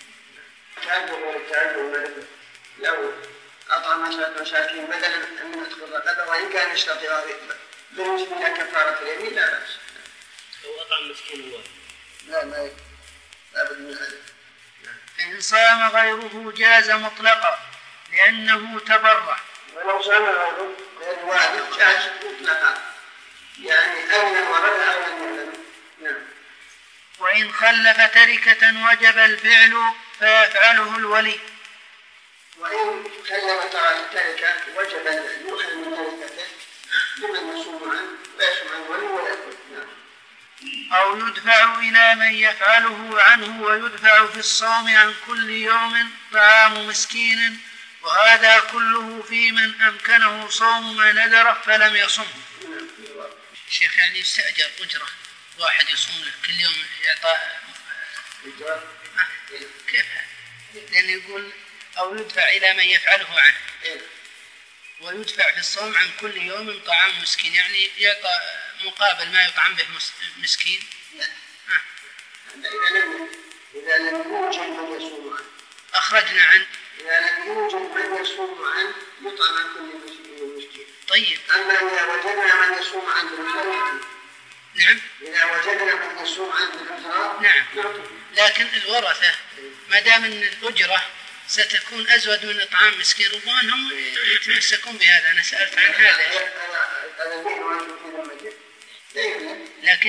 تعلم لو أطعم 10 مساكين بدلا من أدخل رقبة وإن كان يستطيع بالنسبة إلى كفارة اليمين لا بأس. هو أطعم مسكين هو لا بد من هذا. فإن صام غيره جاز مطلقا لأنه تبرع. ولو صام غيره غير واحد جاز مطلقا يعني أولى ورد أولى من. نعم. وإن خلف تركة وجب الفعل فيفعله الولي. وإن خلف تركة وجب أن يخل من تركته لمن يصوم عنه ويصوم عنه ولي ولا يأكل. نعم. أو يدفع إلى من يفعله عنه ويدفع في الصوم عن كل يوم طعام مسكين، وهذا كله في من أمكنه صوم ما نذره فلم يصم. الشيخ يعني يستأجر أجرة واحد يصوم له كل يوم إعطاء كيف؟ لأنه يقول أو يدفع إلى من يفعله عنه ويدفع في الصوم عن كل يوم طعام مسكين، يعني يعطى مقابل ما يطعم به مسكين. لا. إذا لم يوجد من يصوم عنه أخرجنا عنه. إذا لم يوجد من يصوم عنه يطعم عن كل مسكين. طيب. أما إذا وجدنا من يصوم عنه بالفرق. نعم. إذا وجدنا من يصوم عنه بالفرق. نعم. لكن الورثة ما دام أن الأجرة ستكون أزود من إطعام مسكين ربما هم يتمسكون بهذا. أنا سألت عن هذا. لكن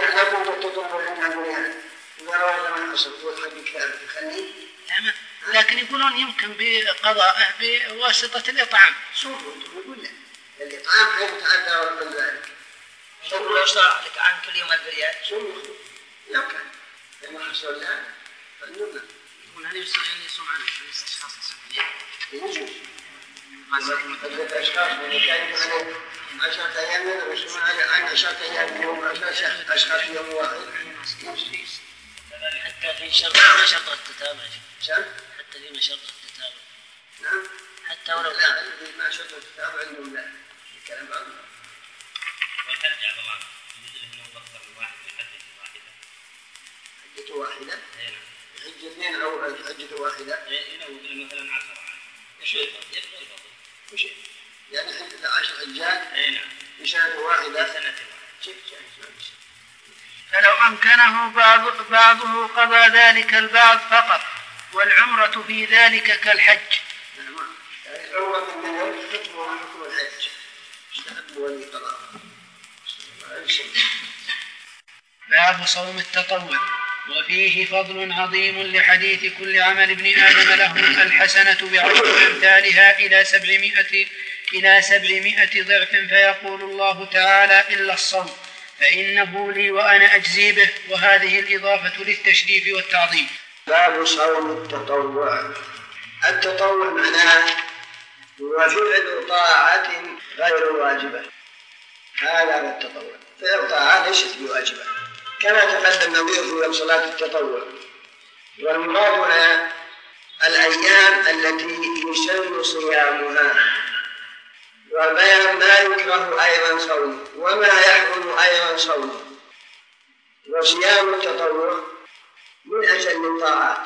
لكن يقولون يمكن بقضاءه بواسطة الإطعام. يقول الإطعام حيث تعدى ورد ذلك. لو اشترى لك عن كل يوم 1000 ريال لو كان لما حصل ذلك فالنبنى هل يصير أن يصوم عنه استشخاص يجوز الأشخاص من كان عليه 10 أيام يصومون عن 10 أيام يوم 10 أشخاص يوم واحد. حتى في شرط التتابع. حتى في شرط التتابع. نعم. حتى ولو لا ما شرط التتابع عندهم لا الكلام بعضهم. والحج عبد الله يجوز له انه اكثر من واحد بحجة واحدة. حجة واحدة؟ اي نعم. حجة اثنين او حجة واحدة؟ اي لو مثلا 10 يبقى الفضل. وش يعني 10 حجات؟ اي نعم. بسنة واحدة؟ سنة واحدة. فلو أمكنه بعضه قضى ذلك البعض فقط، والعمرة في ذلك كالحج. العمرة في النذر حكم الحج، يستحب ولي قضاء. باب صوم التطوع. وفيه فضل عظيم لحديث كل عمل ابن آدم له الحسنة بعشر أمثالها إلى 700 ضعف، فيقول الله تعالى: إلا الصوم فإنه لي وأنا أجزي به. وهذه الإضافة للتشريف والتعظيم. باب صوم التطوع. التطوع معناه هو فعل طاعة غير واجبة، هذا هو التطوع، فعل طاعة ليست بواجبة، كما تقدم نظير في صلاة التطوع. والمراد هنا الأيام التي يسن صيامها، وبيان ما يكره أيضا صومه وما يحرم أيضا صومه. وصيام التطوع من أجل الطاعات،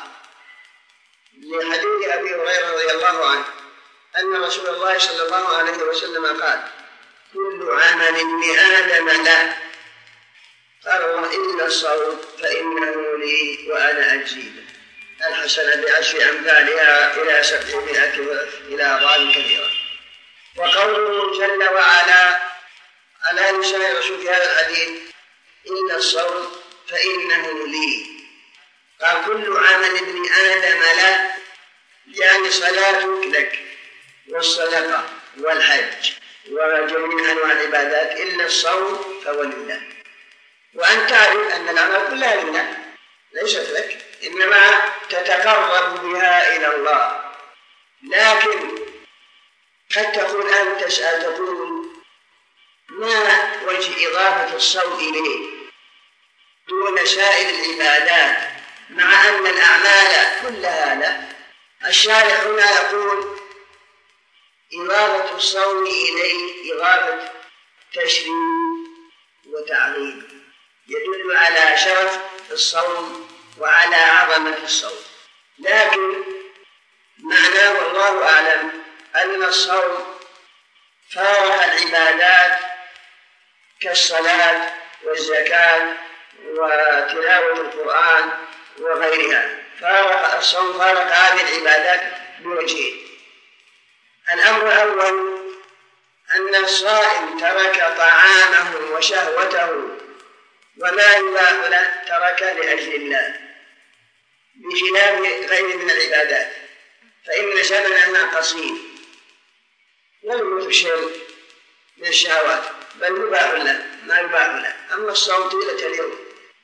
لحديث أبي هريرة رضي الله عنه أن رسول الله صلى الله عليه وسلم قال: كل عمل ابن آدم له، قال الله: إلا الصوم فإنه لي وأنا أجزي به. الحسنة بعشر أمثالها إلى 700 ضعف إلى أضعاف كثيرة. وقوله جل وعلا على لسان الرسول في هذا الحديث: إلا الصوم فإنه لي، قال: كل عمل ابن آدم له، يعني صلاتك لك، والصدقة والحج وجميع أنواع العبادات، إلا الصوم فهو لله. وأن تعرف أن الأعمال كلها لله، ليست لك، إنما تتقرب بها إلى الله. لكن قد تقول أنت تقول: ما وجه إضافة الصوم إليه دون سائر العبادات مع أن الأعمال كلها له؟ الشارع هنا يقول: إضافة الصوم إليه إضافة تشريف وتعظيم، يدل على شرف الصوم وعلى عظمة الصوم. لكن معناه والله أعلم أن الصوم فارق العبادات كالصلاة والزكاة وتلاوة القرآن وغيرها، الصوم فارق هذه العبادات بوجهين. الأمر الأول أن الصائم ترك طعامه وشهوته وما يباح له ترك لأجل الله، بخلاف غير من العبادات، فإن زمنها قصير ولم يترك شيء من الشهوات، بل يباح له ما يباح له. أما الصوم طيلة اليوم.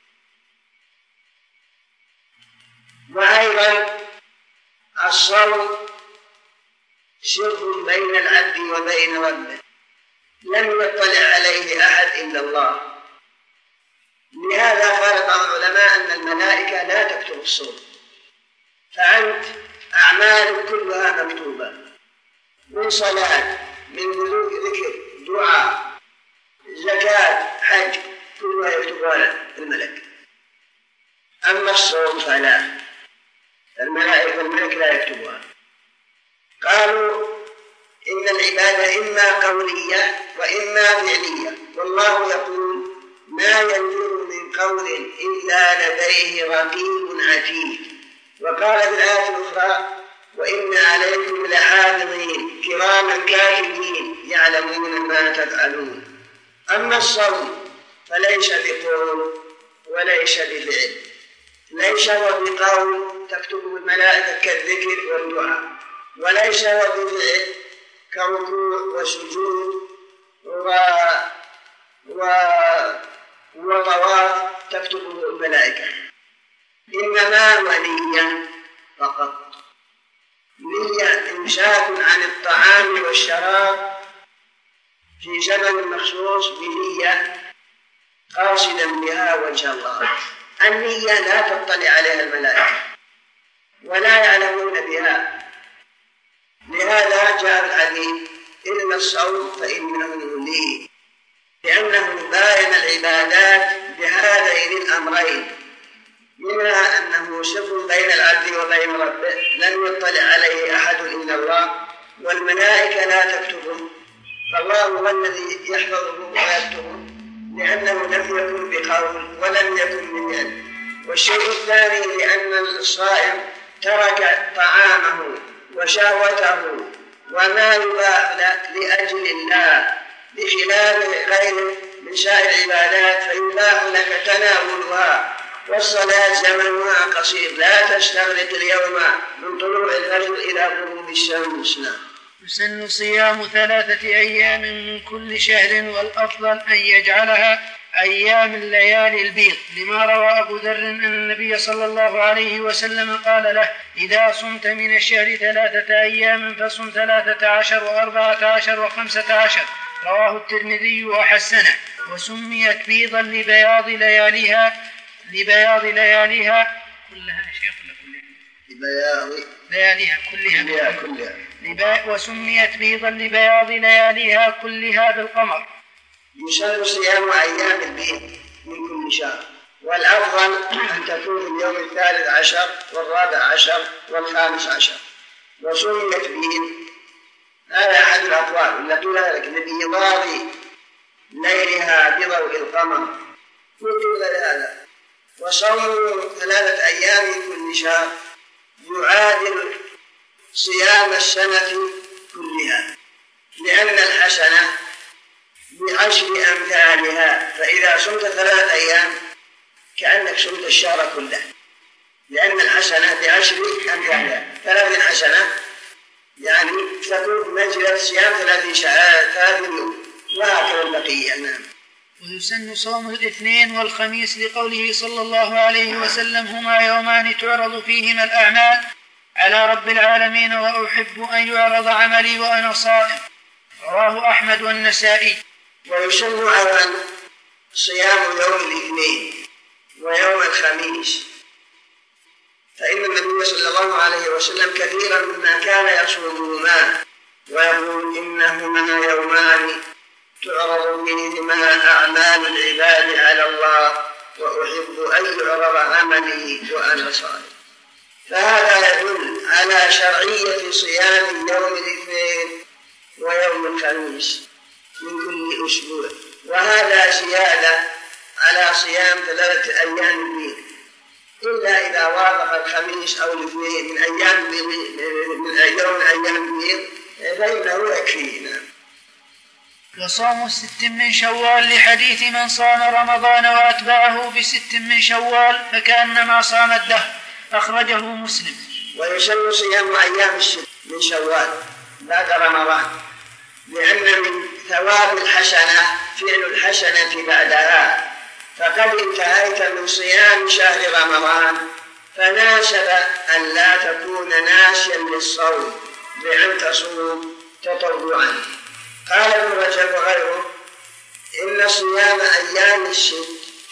وأيضا الصوم سر بين العبد وبين ربه، لم يطلع عليه أحد إلا الله. لهذا قال بعض العلماء أن الملائكة لا تكتب الصوم، فأنت أعمالك كلها مكتوبة، من صلاة، من ذكر، دعاء، زكاة، حج، كلها يكتبها الملك. أما الصوم فلا، الملك لا يكتبها. قالوا إن العبادة إما قولية وإما فعلية، والله يقول: ما يلفظ من قول إلا لديه رقيب عتيد. وقال في الآية الأخرى: وإن عليكم لحافظين كراما كاتبين يعلمون ما تفعلون. أما الصوم فليس بقول وليس بفعل، ليس هو بقول تكتبه الملائكة كالذكر والدعاء، وليس هو بفعل كركوع وسجود وطواف تكتبه الملائكة، إنما هو نية فقط، نية إمساك عن الطعام والشراب في زمن مخصوص بنية قاصدا بها وجه الله. النية لا تطلع عليها الملائكة ولا يعلمون بها. لهذا جاء الحديث: إلا الصوم فإنه لي لأنه باين العبادات بهذين الأمرين، منها أنه سر بين العبد وبين ربه لم يطلع عليه أحد إلا الله، والملائكة لا تكتبه، فالله هو الذي يحفظه ويكتبه، لأنه لم يكن بقول ولم يكن من يد. والشيء الثاني لأن الصائم ترك طعامه وشهوته وما يباح لأجل الله بخلاف غيره من سائر العبادات، فيباح لك تناولها. والصلاة زمنها قصير، لا تستغرق اليوم من طلوع الفجر إلى غروب الشمس. يسن صيام 3 أيام من كل شهر، والأفضل أن يجعلها أيام الليالي البيض، لما روى أبو ذر أن النبي صلى الله عليه وسلم قال له: إذا صمت من الشهر 3 أيام فصم 13 و14 و15. رواه الترمذي وحسنه. وسميت بيضا لبياض لياليها كلها شيخ لياليها كلها. وسميت بيضا لبياض لياليها كلها بالقمر. يسن صيام أيام البيض من كل شهر، والأفضل أن تكون في اليوم 13 و14 و15. وسميت بيض، هذا أحد الأقوال التي ذلك لبيضاض ليلها بضوء القمر وطول هذا. وصوم 3 أيام من كل شهر يعادل صيام السنة كلها، لأن الحسنة ب10 أمثالها، فإذا صمت 3 أيام كأنك صمت الشهر كله، لأن الحسنة ب10 أمثالها. 30 حسنة يعني تكون منزلة صيام 30 يوم، وهكذا البقية. نعم. ويسن صوم الاثنين والخميس لقوله صلى الله عليه وسلم: هما يومان تعرض فيهما الأعمال على رب العالمين، وأحب أن يعرض عملي وأنا صائم. رواه أحمد والنسائي. ويسن أيضا صيام يوم الاثنين ويوم الخميس، فإن النبي صلى الله عليه وسلم كثيرا مما كان يصومهما ويقول: إنهما يومان تعرض فيهما أعمال العباد على الله، وأحب أن يعرض عملي وأنا صائم. فهذا يدل على شرعية صيام يوم الاثنين ويوم الخميس من كل أسبوع، وهذا زيادة على صيام 3 أيام البيض، إلا إذا وافق الخميس أو الاثنين من أيام البيض فإنه يكفي. وصوم 6 من شوال لحديث: من صام رمضان وأتبعه ب6 من شوال فكأنما صام الدهر. أخرجه مسلم. ويسن صيام أيام 6 من شوال بعد رمضان، لأن من ثواب الحسنة فعل الحسنة بعدها، فقد انتهيت من صيام شهر رمضان فناسب أن لا تكون ناسيا للصوم بأن تصوم تطوعا. قال ابن رجب وغيره: إن صيام أيام الست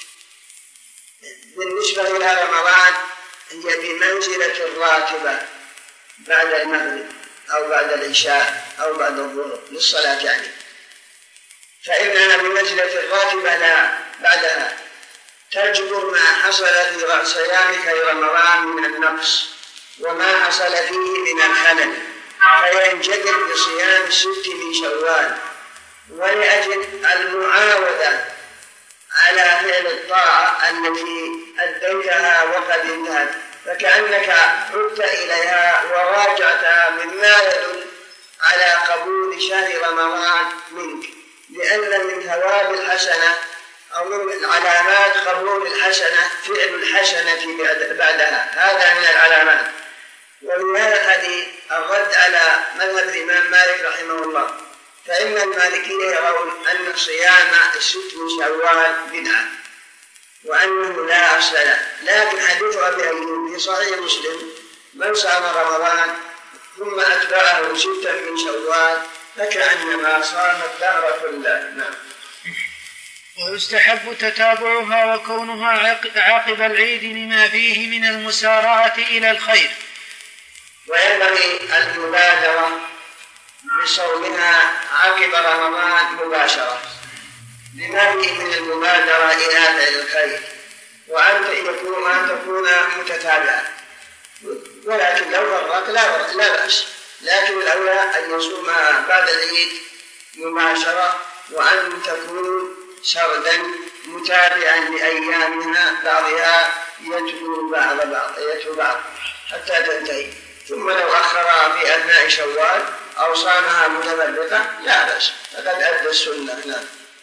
بالنسبة إلى رمضان هي بمنزلة الراتبة بعد المغرب أو بعد العشاء أو بعد الظهر للصلاة يعني، فإنها بمنزلة الراتبة لا بعدها تجبر ما حصل في صيامك لرمضان من النقص وما حصل فيه من الخلل، فينجدر بصيام 6 من شوال. ولأجل المعاودة على فعل الطاعة التي أديتها وقد انتهت، فكأنك عدت إليها وراجعتها، مما يدل على قبول شهر رمضان منك، لأن من ثواب الحسنة أو من علامات قبول الحسنة فعل الحسنة بعدها، هذا من العلامات. ومن هذا الحديث الرد على مذهب الإمام مالك رحمه الله، فإن المالكية يرون أن صيام 6 من شوال بدعة وأنه لا أصل له، لكن حديث أبي أيوب في صحيح مسلم: من صام رمضان ثم أتبعه 6 من شوال فكأنما صام الدهر كله. نعم. ويستحب تتابعها وكونها عقب العيد لما فيه من المسارعة إلى الخير. وينبغي المبادرة بصومها عقب رمضان مباشرة، لما فيه من المبادرة إلى فعل الخير، وأن تكون متتابعة. ولكن لو فرق لا بأس، لكن الأولى أن يصوم بعد العيد مباشرة، وأن تكون سردا متابعا لأيامها بعضها يتلو بعض حتى تنتهي، ثم لو أخرها في أثناء شوال أو صامها متفرقة لا بأس، فقد أدى السنة. نعم.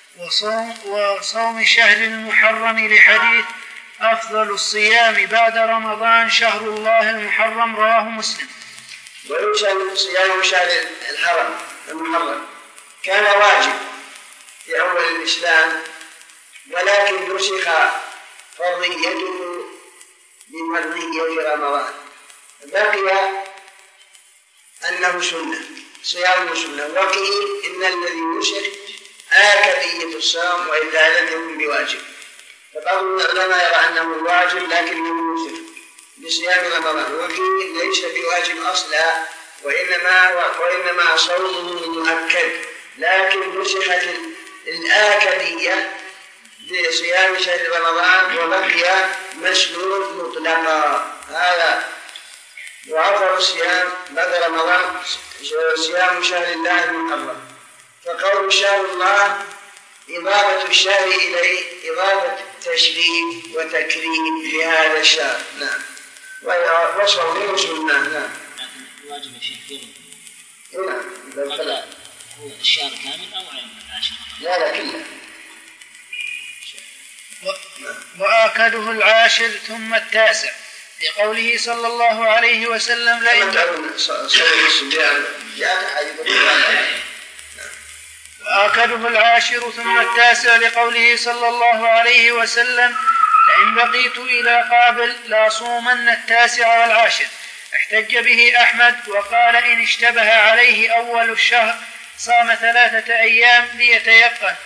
وصوم شهر المحرم لحديث أفضل الصيام بعد رمضان شهر الله المحرم، رواه مسلم. ويسمى صيام شهر الحرم المحرم كان واجب في أول الإسلام، ولكن نسخ فرضيته بفرضية رمضان، بقي أنه سنة، صيام سنة. وقيل إن الذي نسخ آكدية الصوم وإذا لم يكن بواجب، فبعض العلماء يرى أنه واجب لكنه نسخ بصيام رمضان، وقيل ليس بواجب أصلا وإنما صومه مؤكد، لكن نسخت الآكدية بصيام شهر رمضان وبقي مسنون مطلقا. هذا وأفضل الصيام بعد رمضان صيام شهر الله المحرم، فقول شهر الله إضافة الشهر إليه إضافة تشريف وتكريم لهذا الشهر. نعم. وصومه سنة. نعم. واجب الشيخ نعم. هو الشهر كامل أو العشر؟ لا كله. وآكده العاشر ثم التاسع، لقوله صلى الله عليه وسلم وآكده العاشر ثم التاسع لقوله صلى الله عليه وسلم لئن بقيت إلى قابل لاصومن التاسع والعاشر. احتج به أحمد وقال إن اشتبه عليه أول الشهر صام 3 أيام ليتيقن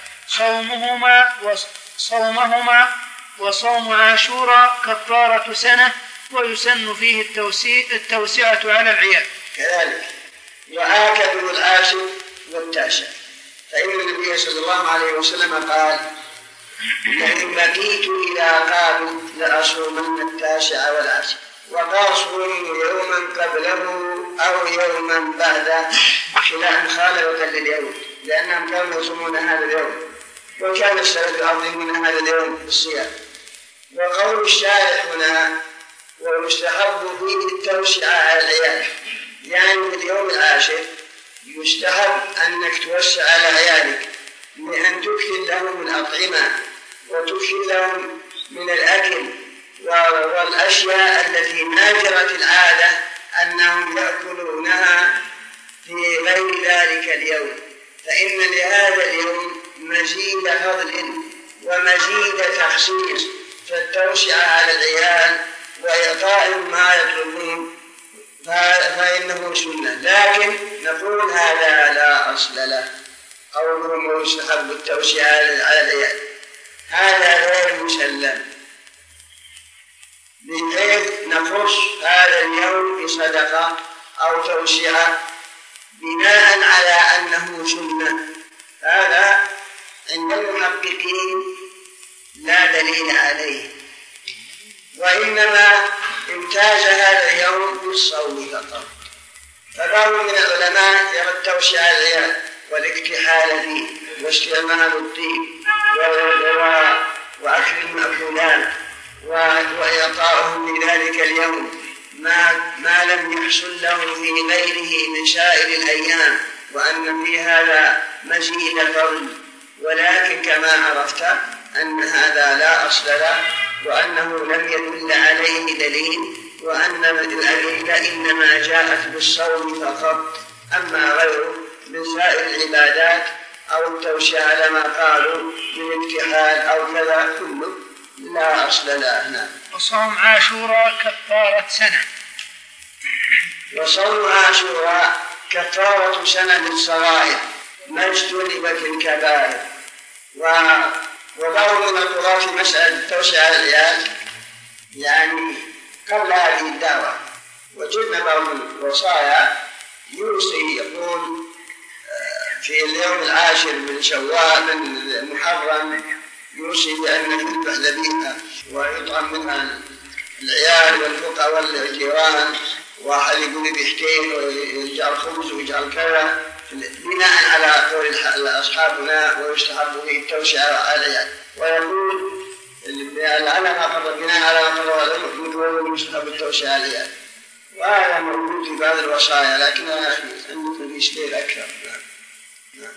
صومهما وصوم عاشوراء كفارة سنة، ويسن فيه التوسعة على العيال. كذلك وآكدوا العاشر والتاسع، فإن النبي صلى الله عليه وسلم قال لئن بقيت إلى قابل لأصومن التاسع والعاشر، وقال صوموا يوما قبله أو يوما بعده مخالفة لليهود، لأنهم كانوا يصومون هذا اليوم، وكان السلف يعظمون هذا اليوم بالصيام. وقول الشارع هنا ويستحب فيه التوسعة على العيال، يعني في اليوم العاشر يستحب أنك توسع على عيالك بأن تكثر لهم الأطعمة وتكثر لهم من الأكل والأشياء التي ما جرت العادة أنهم يأكلونها في غير ذلك اليوم، فإن لهذا اليوم مزيد فضل ومزيد تخصيص، فالتوسعة على العيال وإعطائهم ما يطلبون فإنه سنة. لكن نقول هذا لا أصل له، قولهم يستحب التوسعة على العيال هذا غير مسلم، بحيث نخص هذا اليوم بصدقة أو توسعة بناء على أنه سنة. هذا عند المحققين لا دليل عليه، وإنما امتاز هذا اليوم بالصوم فقط. فبعض من العلماء يرى التوسعة على العيال والاكتحال فيه واستعمال الطيب وأكل المأكولات وإعطائهم في ذلك اليوم ما لم يحصل له في غيره من سائر الأيام، وأن في هذا مزيد فضل. ولكن كما عرفت أن هذا لا أصل له، وأنه لم يدل عليه دليل، وأن الأدلة إنما جاءت بالصوم فقط، أما غيره من سائر العبادات أو التوسعة لما قالوا من الكحال أو كذا كله لا أصل له. وصوم عاشوراء كفارة سنة. وصوم عاشوراء كفارة سنة للصغائر ما اجتنبت الكبائر. وبعض من القضاة في مسألة التوسعة على العيال يعني قبل هذه الدعوة وجدنا بعض الوصايا يوصي يقول في اليوم العاشر من شوال من محرم يوصي بأن يذبح ذبيحة ويطعم منها العيال والفقراء والجيران، واحد يقول ذبيحتين ويجعل خبز ويجعل كذا بناء على قول أصحابنا، ويستحب فيه التوسعة على العيال. ويقول على ما قرر بناء على ما قرر العلم يستحب التوسعة على العيال، وهذا موجود في بعض الوصايا لكنها عندكم في شيء أكثر. نعم.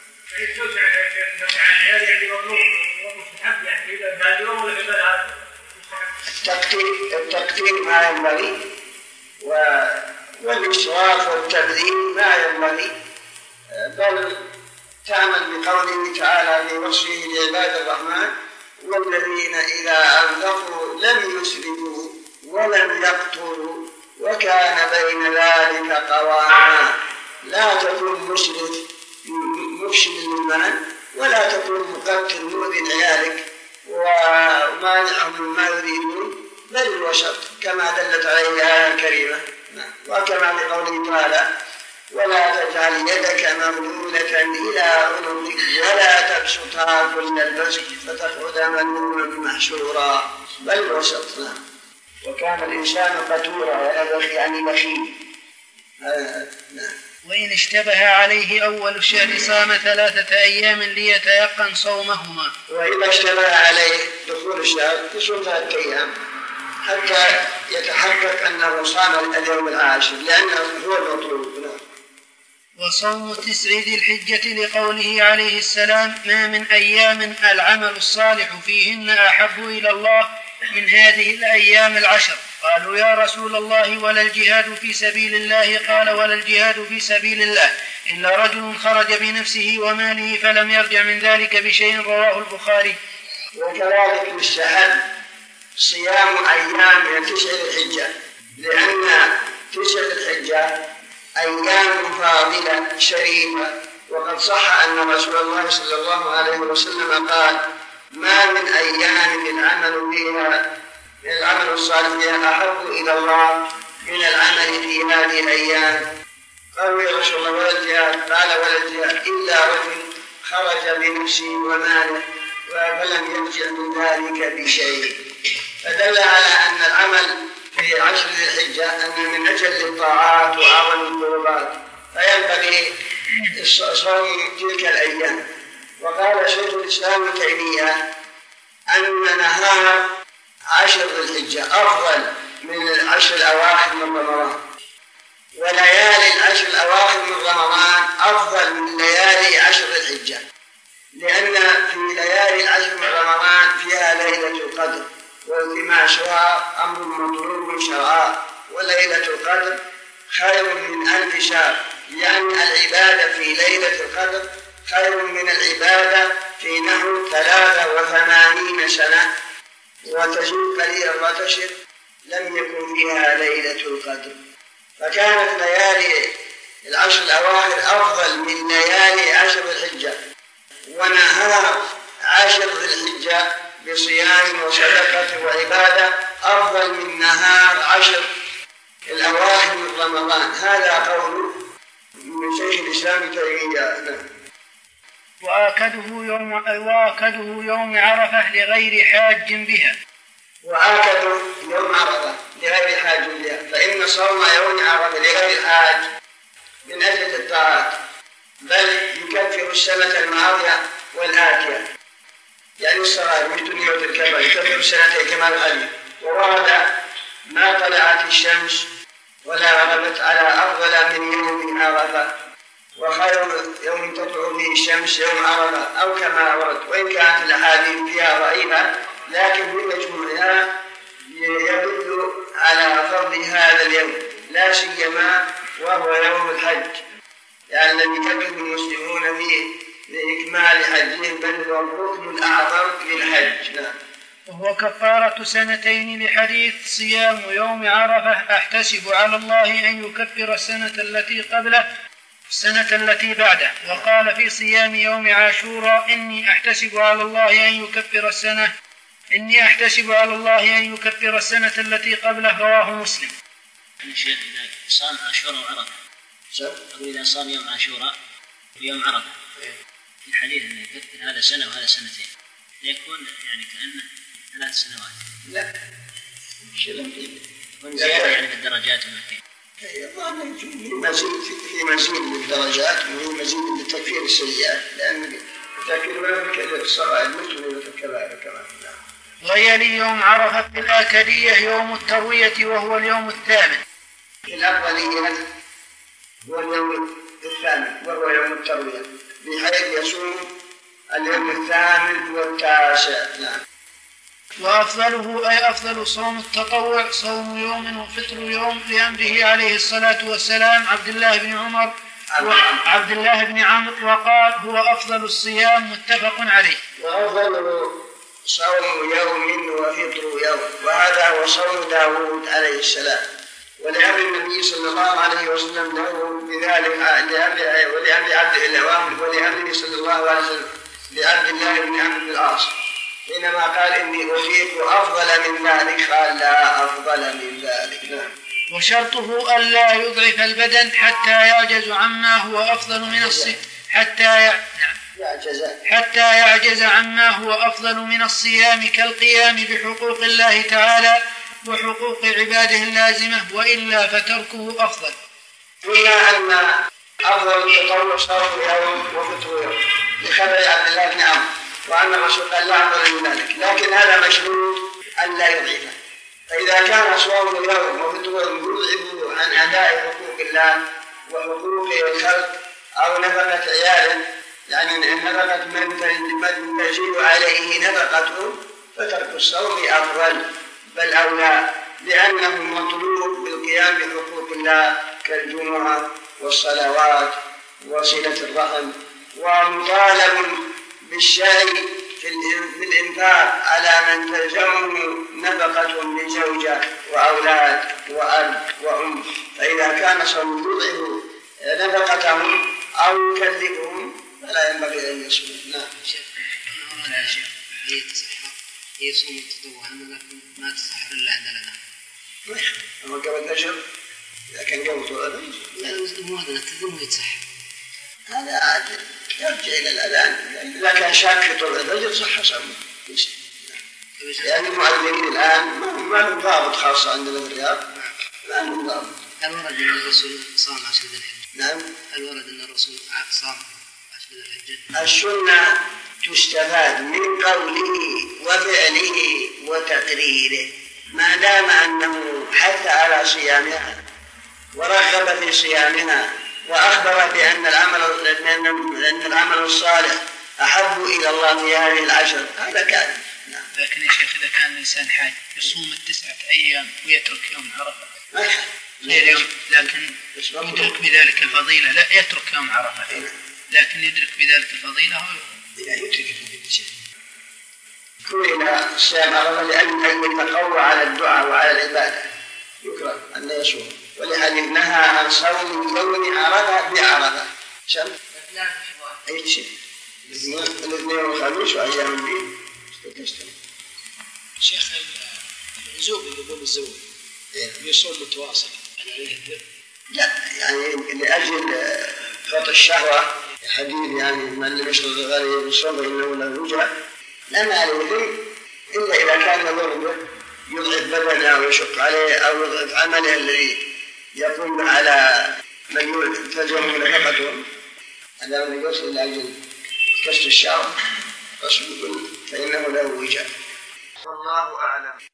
التقتيل ما ينبغي، والإسراف والتبذير ما ينبغي، بل تعمل بقوله تعالى في وصفه لعباد الرحمن: والذين إذا أنفقوا لم يسرفوا ولم يقتروا وكان بين ذلك قواما. لا تكون مسرف مفسد للمال، ولا تكون مقتر مؤذي عيالك ومانعهم مما يريدون، بل الوسط كما دلت عليه الآية الكريمة. وكما لقوله تعالى: ولا تجعل يدك مغلولة إلى عنقك ولا تبسطها كل البسط فتقعد ملوما محسورا، بل الوسط. وكان الإنسان قتورا يعني بخيل. وإن اشتبه عليه أول الشهر صام 3 أيام ليتيقن صومهما. وإذا اشتبه عليه دخول الشهر يصوم 3 أيام حتى يتحقق أنه صام اليوم العاشر، لأنه هو المطلوب. وصوم 9 ذي الحجة لقوله عليه السلام: ما من أيام العمل الصالح فيهن أحب إلى الله من هذه الأيام العشر. قالوا: يا رسول الله ولا الجهاد في سبيل الله؟ قال: ولا الجهاد في سبيل الله إلا رجل خرج بنفسه وماله فلم يرجع من ذلك بشيء. رواه البخاري. وكذلك مستحب صيام أيام 9 الحجة، لأن 9 الحجة أيام فاضلة شريفة، وقد صح أن رسول الله صلى الله عليه وسلم قال: ما من أيام العمل الصالح فيها أحب إلى الله من العمل في هذه الأيام. قالوا: يا رسول الله ولا الجهاد؟ قال: ولا الجهاد إلا رجل خرج بنفسه وماله فلم يرجع من ذلك بشيء. فدل على أن العمل في 10 ذي الحجة أن من أجل الطاعات وأعظم القربات، فينبغي صوم تلك الأيام. وقال شيخ الإسلام ابن تيمية أن نهار 10 ذي الحجة أفضل من 10 الأواخر من رمضان، وليالي 10 الأواخر من رمضان أفضل من ليالي 10 ذي الحجة، لأن في ليالي 10 من رمضان فيها ليلة القدر، والتماسها أمر مطلوب شرعا، وليلة القدر خير من 1000 شهر، يعني العبادة في ليلة القدر خير من العبادة في نحو 83 سنة، وتزيد قليلا وتشر لم يكن فيها ليلة القدر. فكانت ليالي 10 الأواخر أفضل من ليالي 10 ذي الحجة، ونهار 10 ذي الحجة بصيام وصدقة وعبادة أفضل من نهار 10 الأواخر من رمضان. هذا قول من شيخ الإسلام ابن تيمية. وآكده يوم عرفة لغير حاج بها. وآكده يوم عرفة لغير حاج بها، فإن صوم يوم عرفة لغير حاج من أجل الطاعات، بل يكفر السنة الماضية والآتية، يعني الصلاة مثل يوم الكبر يكفر السنتين كما الحج. وورد: ما طلعت الشمس ولا غربت على أفضل من يوم عرفة، وخير يوم تطلع فيه الشمس يوم عرفة، أو كما ورد. وإن كانت الأحاديث فيها ضعيفة، لكن بمجموعها يدل على فضل هذا اليوم، لا سيما وهو يوم الحج، يعني الذي يكفر المسلمون فيه لإكمال حجهم، بل هو الركن الأعظم للحج. وهو كفارة 2 لحديث: صيام يوم عرفة أحتسب على الله أن يكفر السنة التي قبله السنة التي بعده. وقال في صيام يوم عاشوراء: إني أحتسب على الله أن يكفر السنة التي قبله. رواه مسلم. الشيخ إذا صام عاشوراء وعرفة، أقول إذا صام يوم عاشوراء في يوم عرفة الحديث أنه يكفر هذا سنة وهذا سنتين يكون يعني كأنه 3 سنوات. لا يكون زيادة يعني في الدرجات والمكين. في مزيد للدرجات وفي مزيد لتكفير السيئات، لأن التكفير ما يمكن الصغائر مثل الكبائر كمان. ويلي يوم عرفة في الآكدية يوم التروية وهو اليوم الثامن. الأولية هو اليوم الثامن وهو يوم التروية، بحيث يصوم اليوم الثامن والتاسع. وأفضله أي أفضل صوم التطوع صوم يوم وفطر يوم لأمره عليه الصلاة والسلام عبد الله بن عمرو وقال هو أفضل الصيام متفق عليه. وأفضل صوم يوم وفطر يوم، وهذا هو صوم داود عليه السلام، ولأمر النبي صلى الله عليه وسلم له بذلك ولأمره صلى الله عليه وسلم لعبد الله بن عمرو بن العاص حينما قال إني أطيق أفضل من ذلك، قال لا أفضل من ذلك. وشرطه ألا يضعف البدن حتى يعجز عما هو أفضل من الصيام حتى يعجز عما هو أفضل من الصيام كالقيام بحقوق الله تعالى وحقوق عباده اللازمة، وإلا فتركه أفضل. قلنا أن أفضل التطوع صوم يوم وفطر يوم لخبر عبد الله بن عمرو، وأن الرسول قال لا أفضل من ذلك، لكن هذا مشروط أن لا يضعفه. فإذا كان صوم يوم وفطر يوم يضعف عن أداء حقوق الله وحقوق الخلق أو نفقة عياله، يعني نفقة من تجب عليه نفقته، فترك الصوم أفضل بل أولى، لأنه مطلوب بالقيام بحقوق الله كالجمعة والصلوات وصلة الرحم، ومطالب بالشيء في الإنفاق على من تلزمه نفقة لزوجة وأولاد وأب وأم، فإذا كان صوم يضعف نفقتهم أو يكلفهم فلا ينبغي أن يصوم. نعم. هي صوم التطوع لكن ما تصحر إلا عند الأذان. أما قبل الفجر إذا كان قبل طول الأذان لا مو هذا التزم ويتصحر، هذا يرجع إلى الأذان. إذا كان شاك في طول الفجر صح صومه، يعني المعلمين الآن ما لهم ضابط خاص عندنا في الرياض، ما لهم ضابط. هل ورد أن الرسول صام 10 ذي الحجة؟ نعم. هل ورد أن الرسول صام 10 ذي الحجة؟ السنة تستفاد من قوله وفعله وتقريره، ما دام أنه حث على صيامها ورغب في صيامها وأخبر بأن العمل الصالح أحب إلى الله في هذه العشر، هذا كان. نعم. لكن يا شيخ إذا كان الإنسان حاج يصوم 9 أيام ويترك يوم عرفة ما يحب، لكن يدرك بذلك الفضيلة، لا يترك يوم عرفة لكن يدرك بذلك الفضيلة هو يدرك الفضيلة. كل الصيام عرفة لأن يتقوى على الدعاء وعلى العبادة يكره أن يصوم، ولهذا نهى عن صوم يوم عرفة بعرفة. أي شيء الاثنين والخميس وأيام البيض. شيخ الزوج اللي يقول الزوج يصوم متواصل عليه الدم؟ لا، يعني لأجل فط الشهوة حديث يعني من لم يشرب غالي بالصوم إنه له وجع، لا معنى ذلك إلا إذا كان ضربه يضعف بدنه أو يشق عليه أو يضعف عمله الذي يقوم على من تلزمه نفقته، هذا من يصل لأجل كسر الشهوة فإنه له وجع. والله أعلم.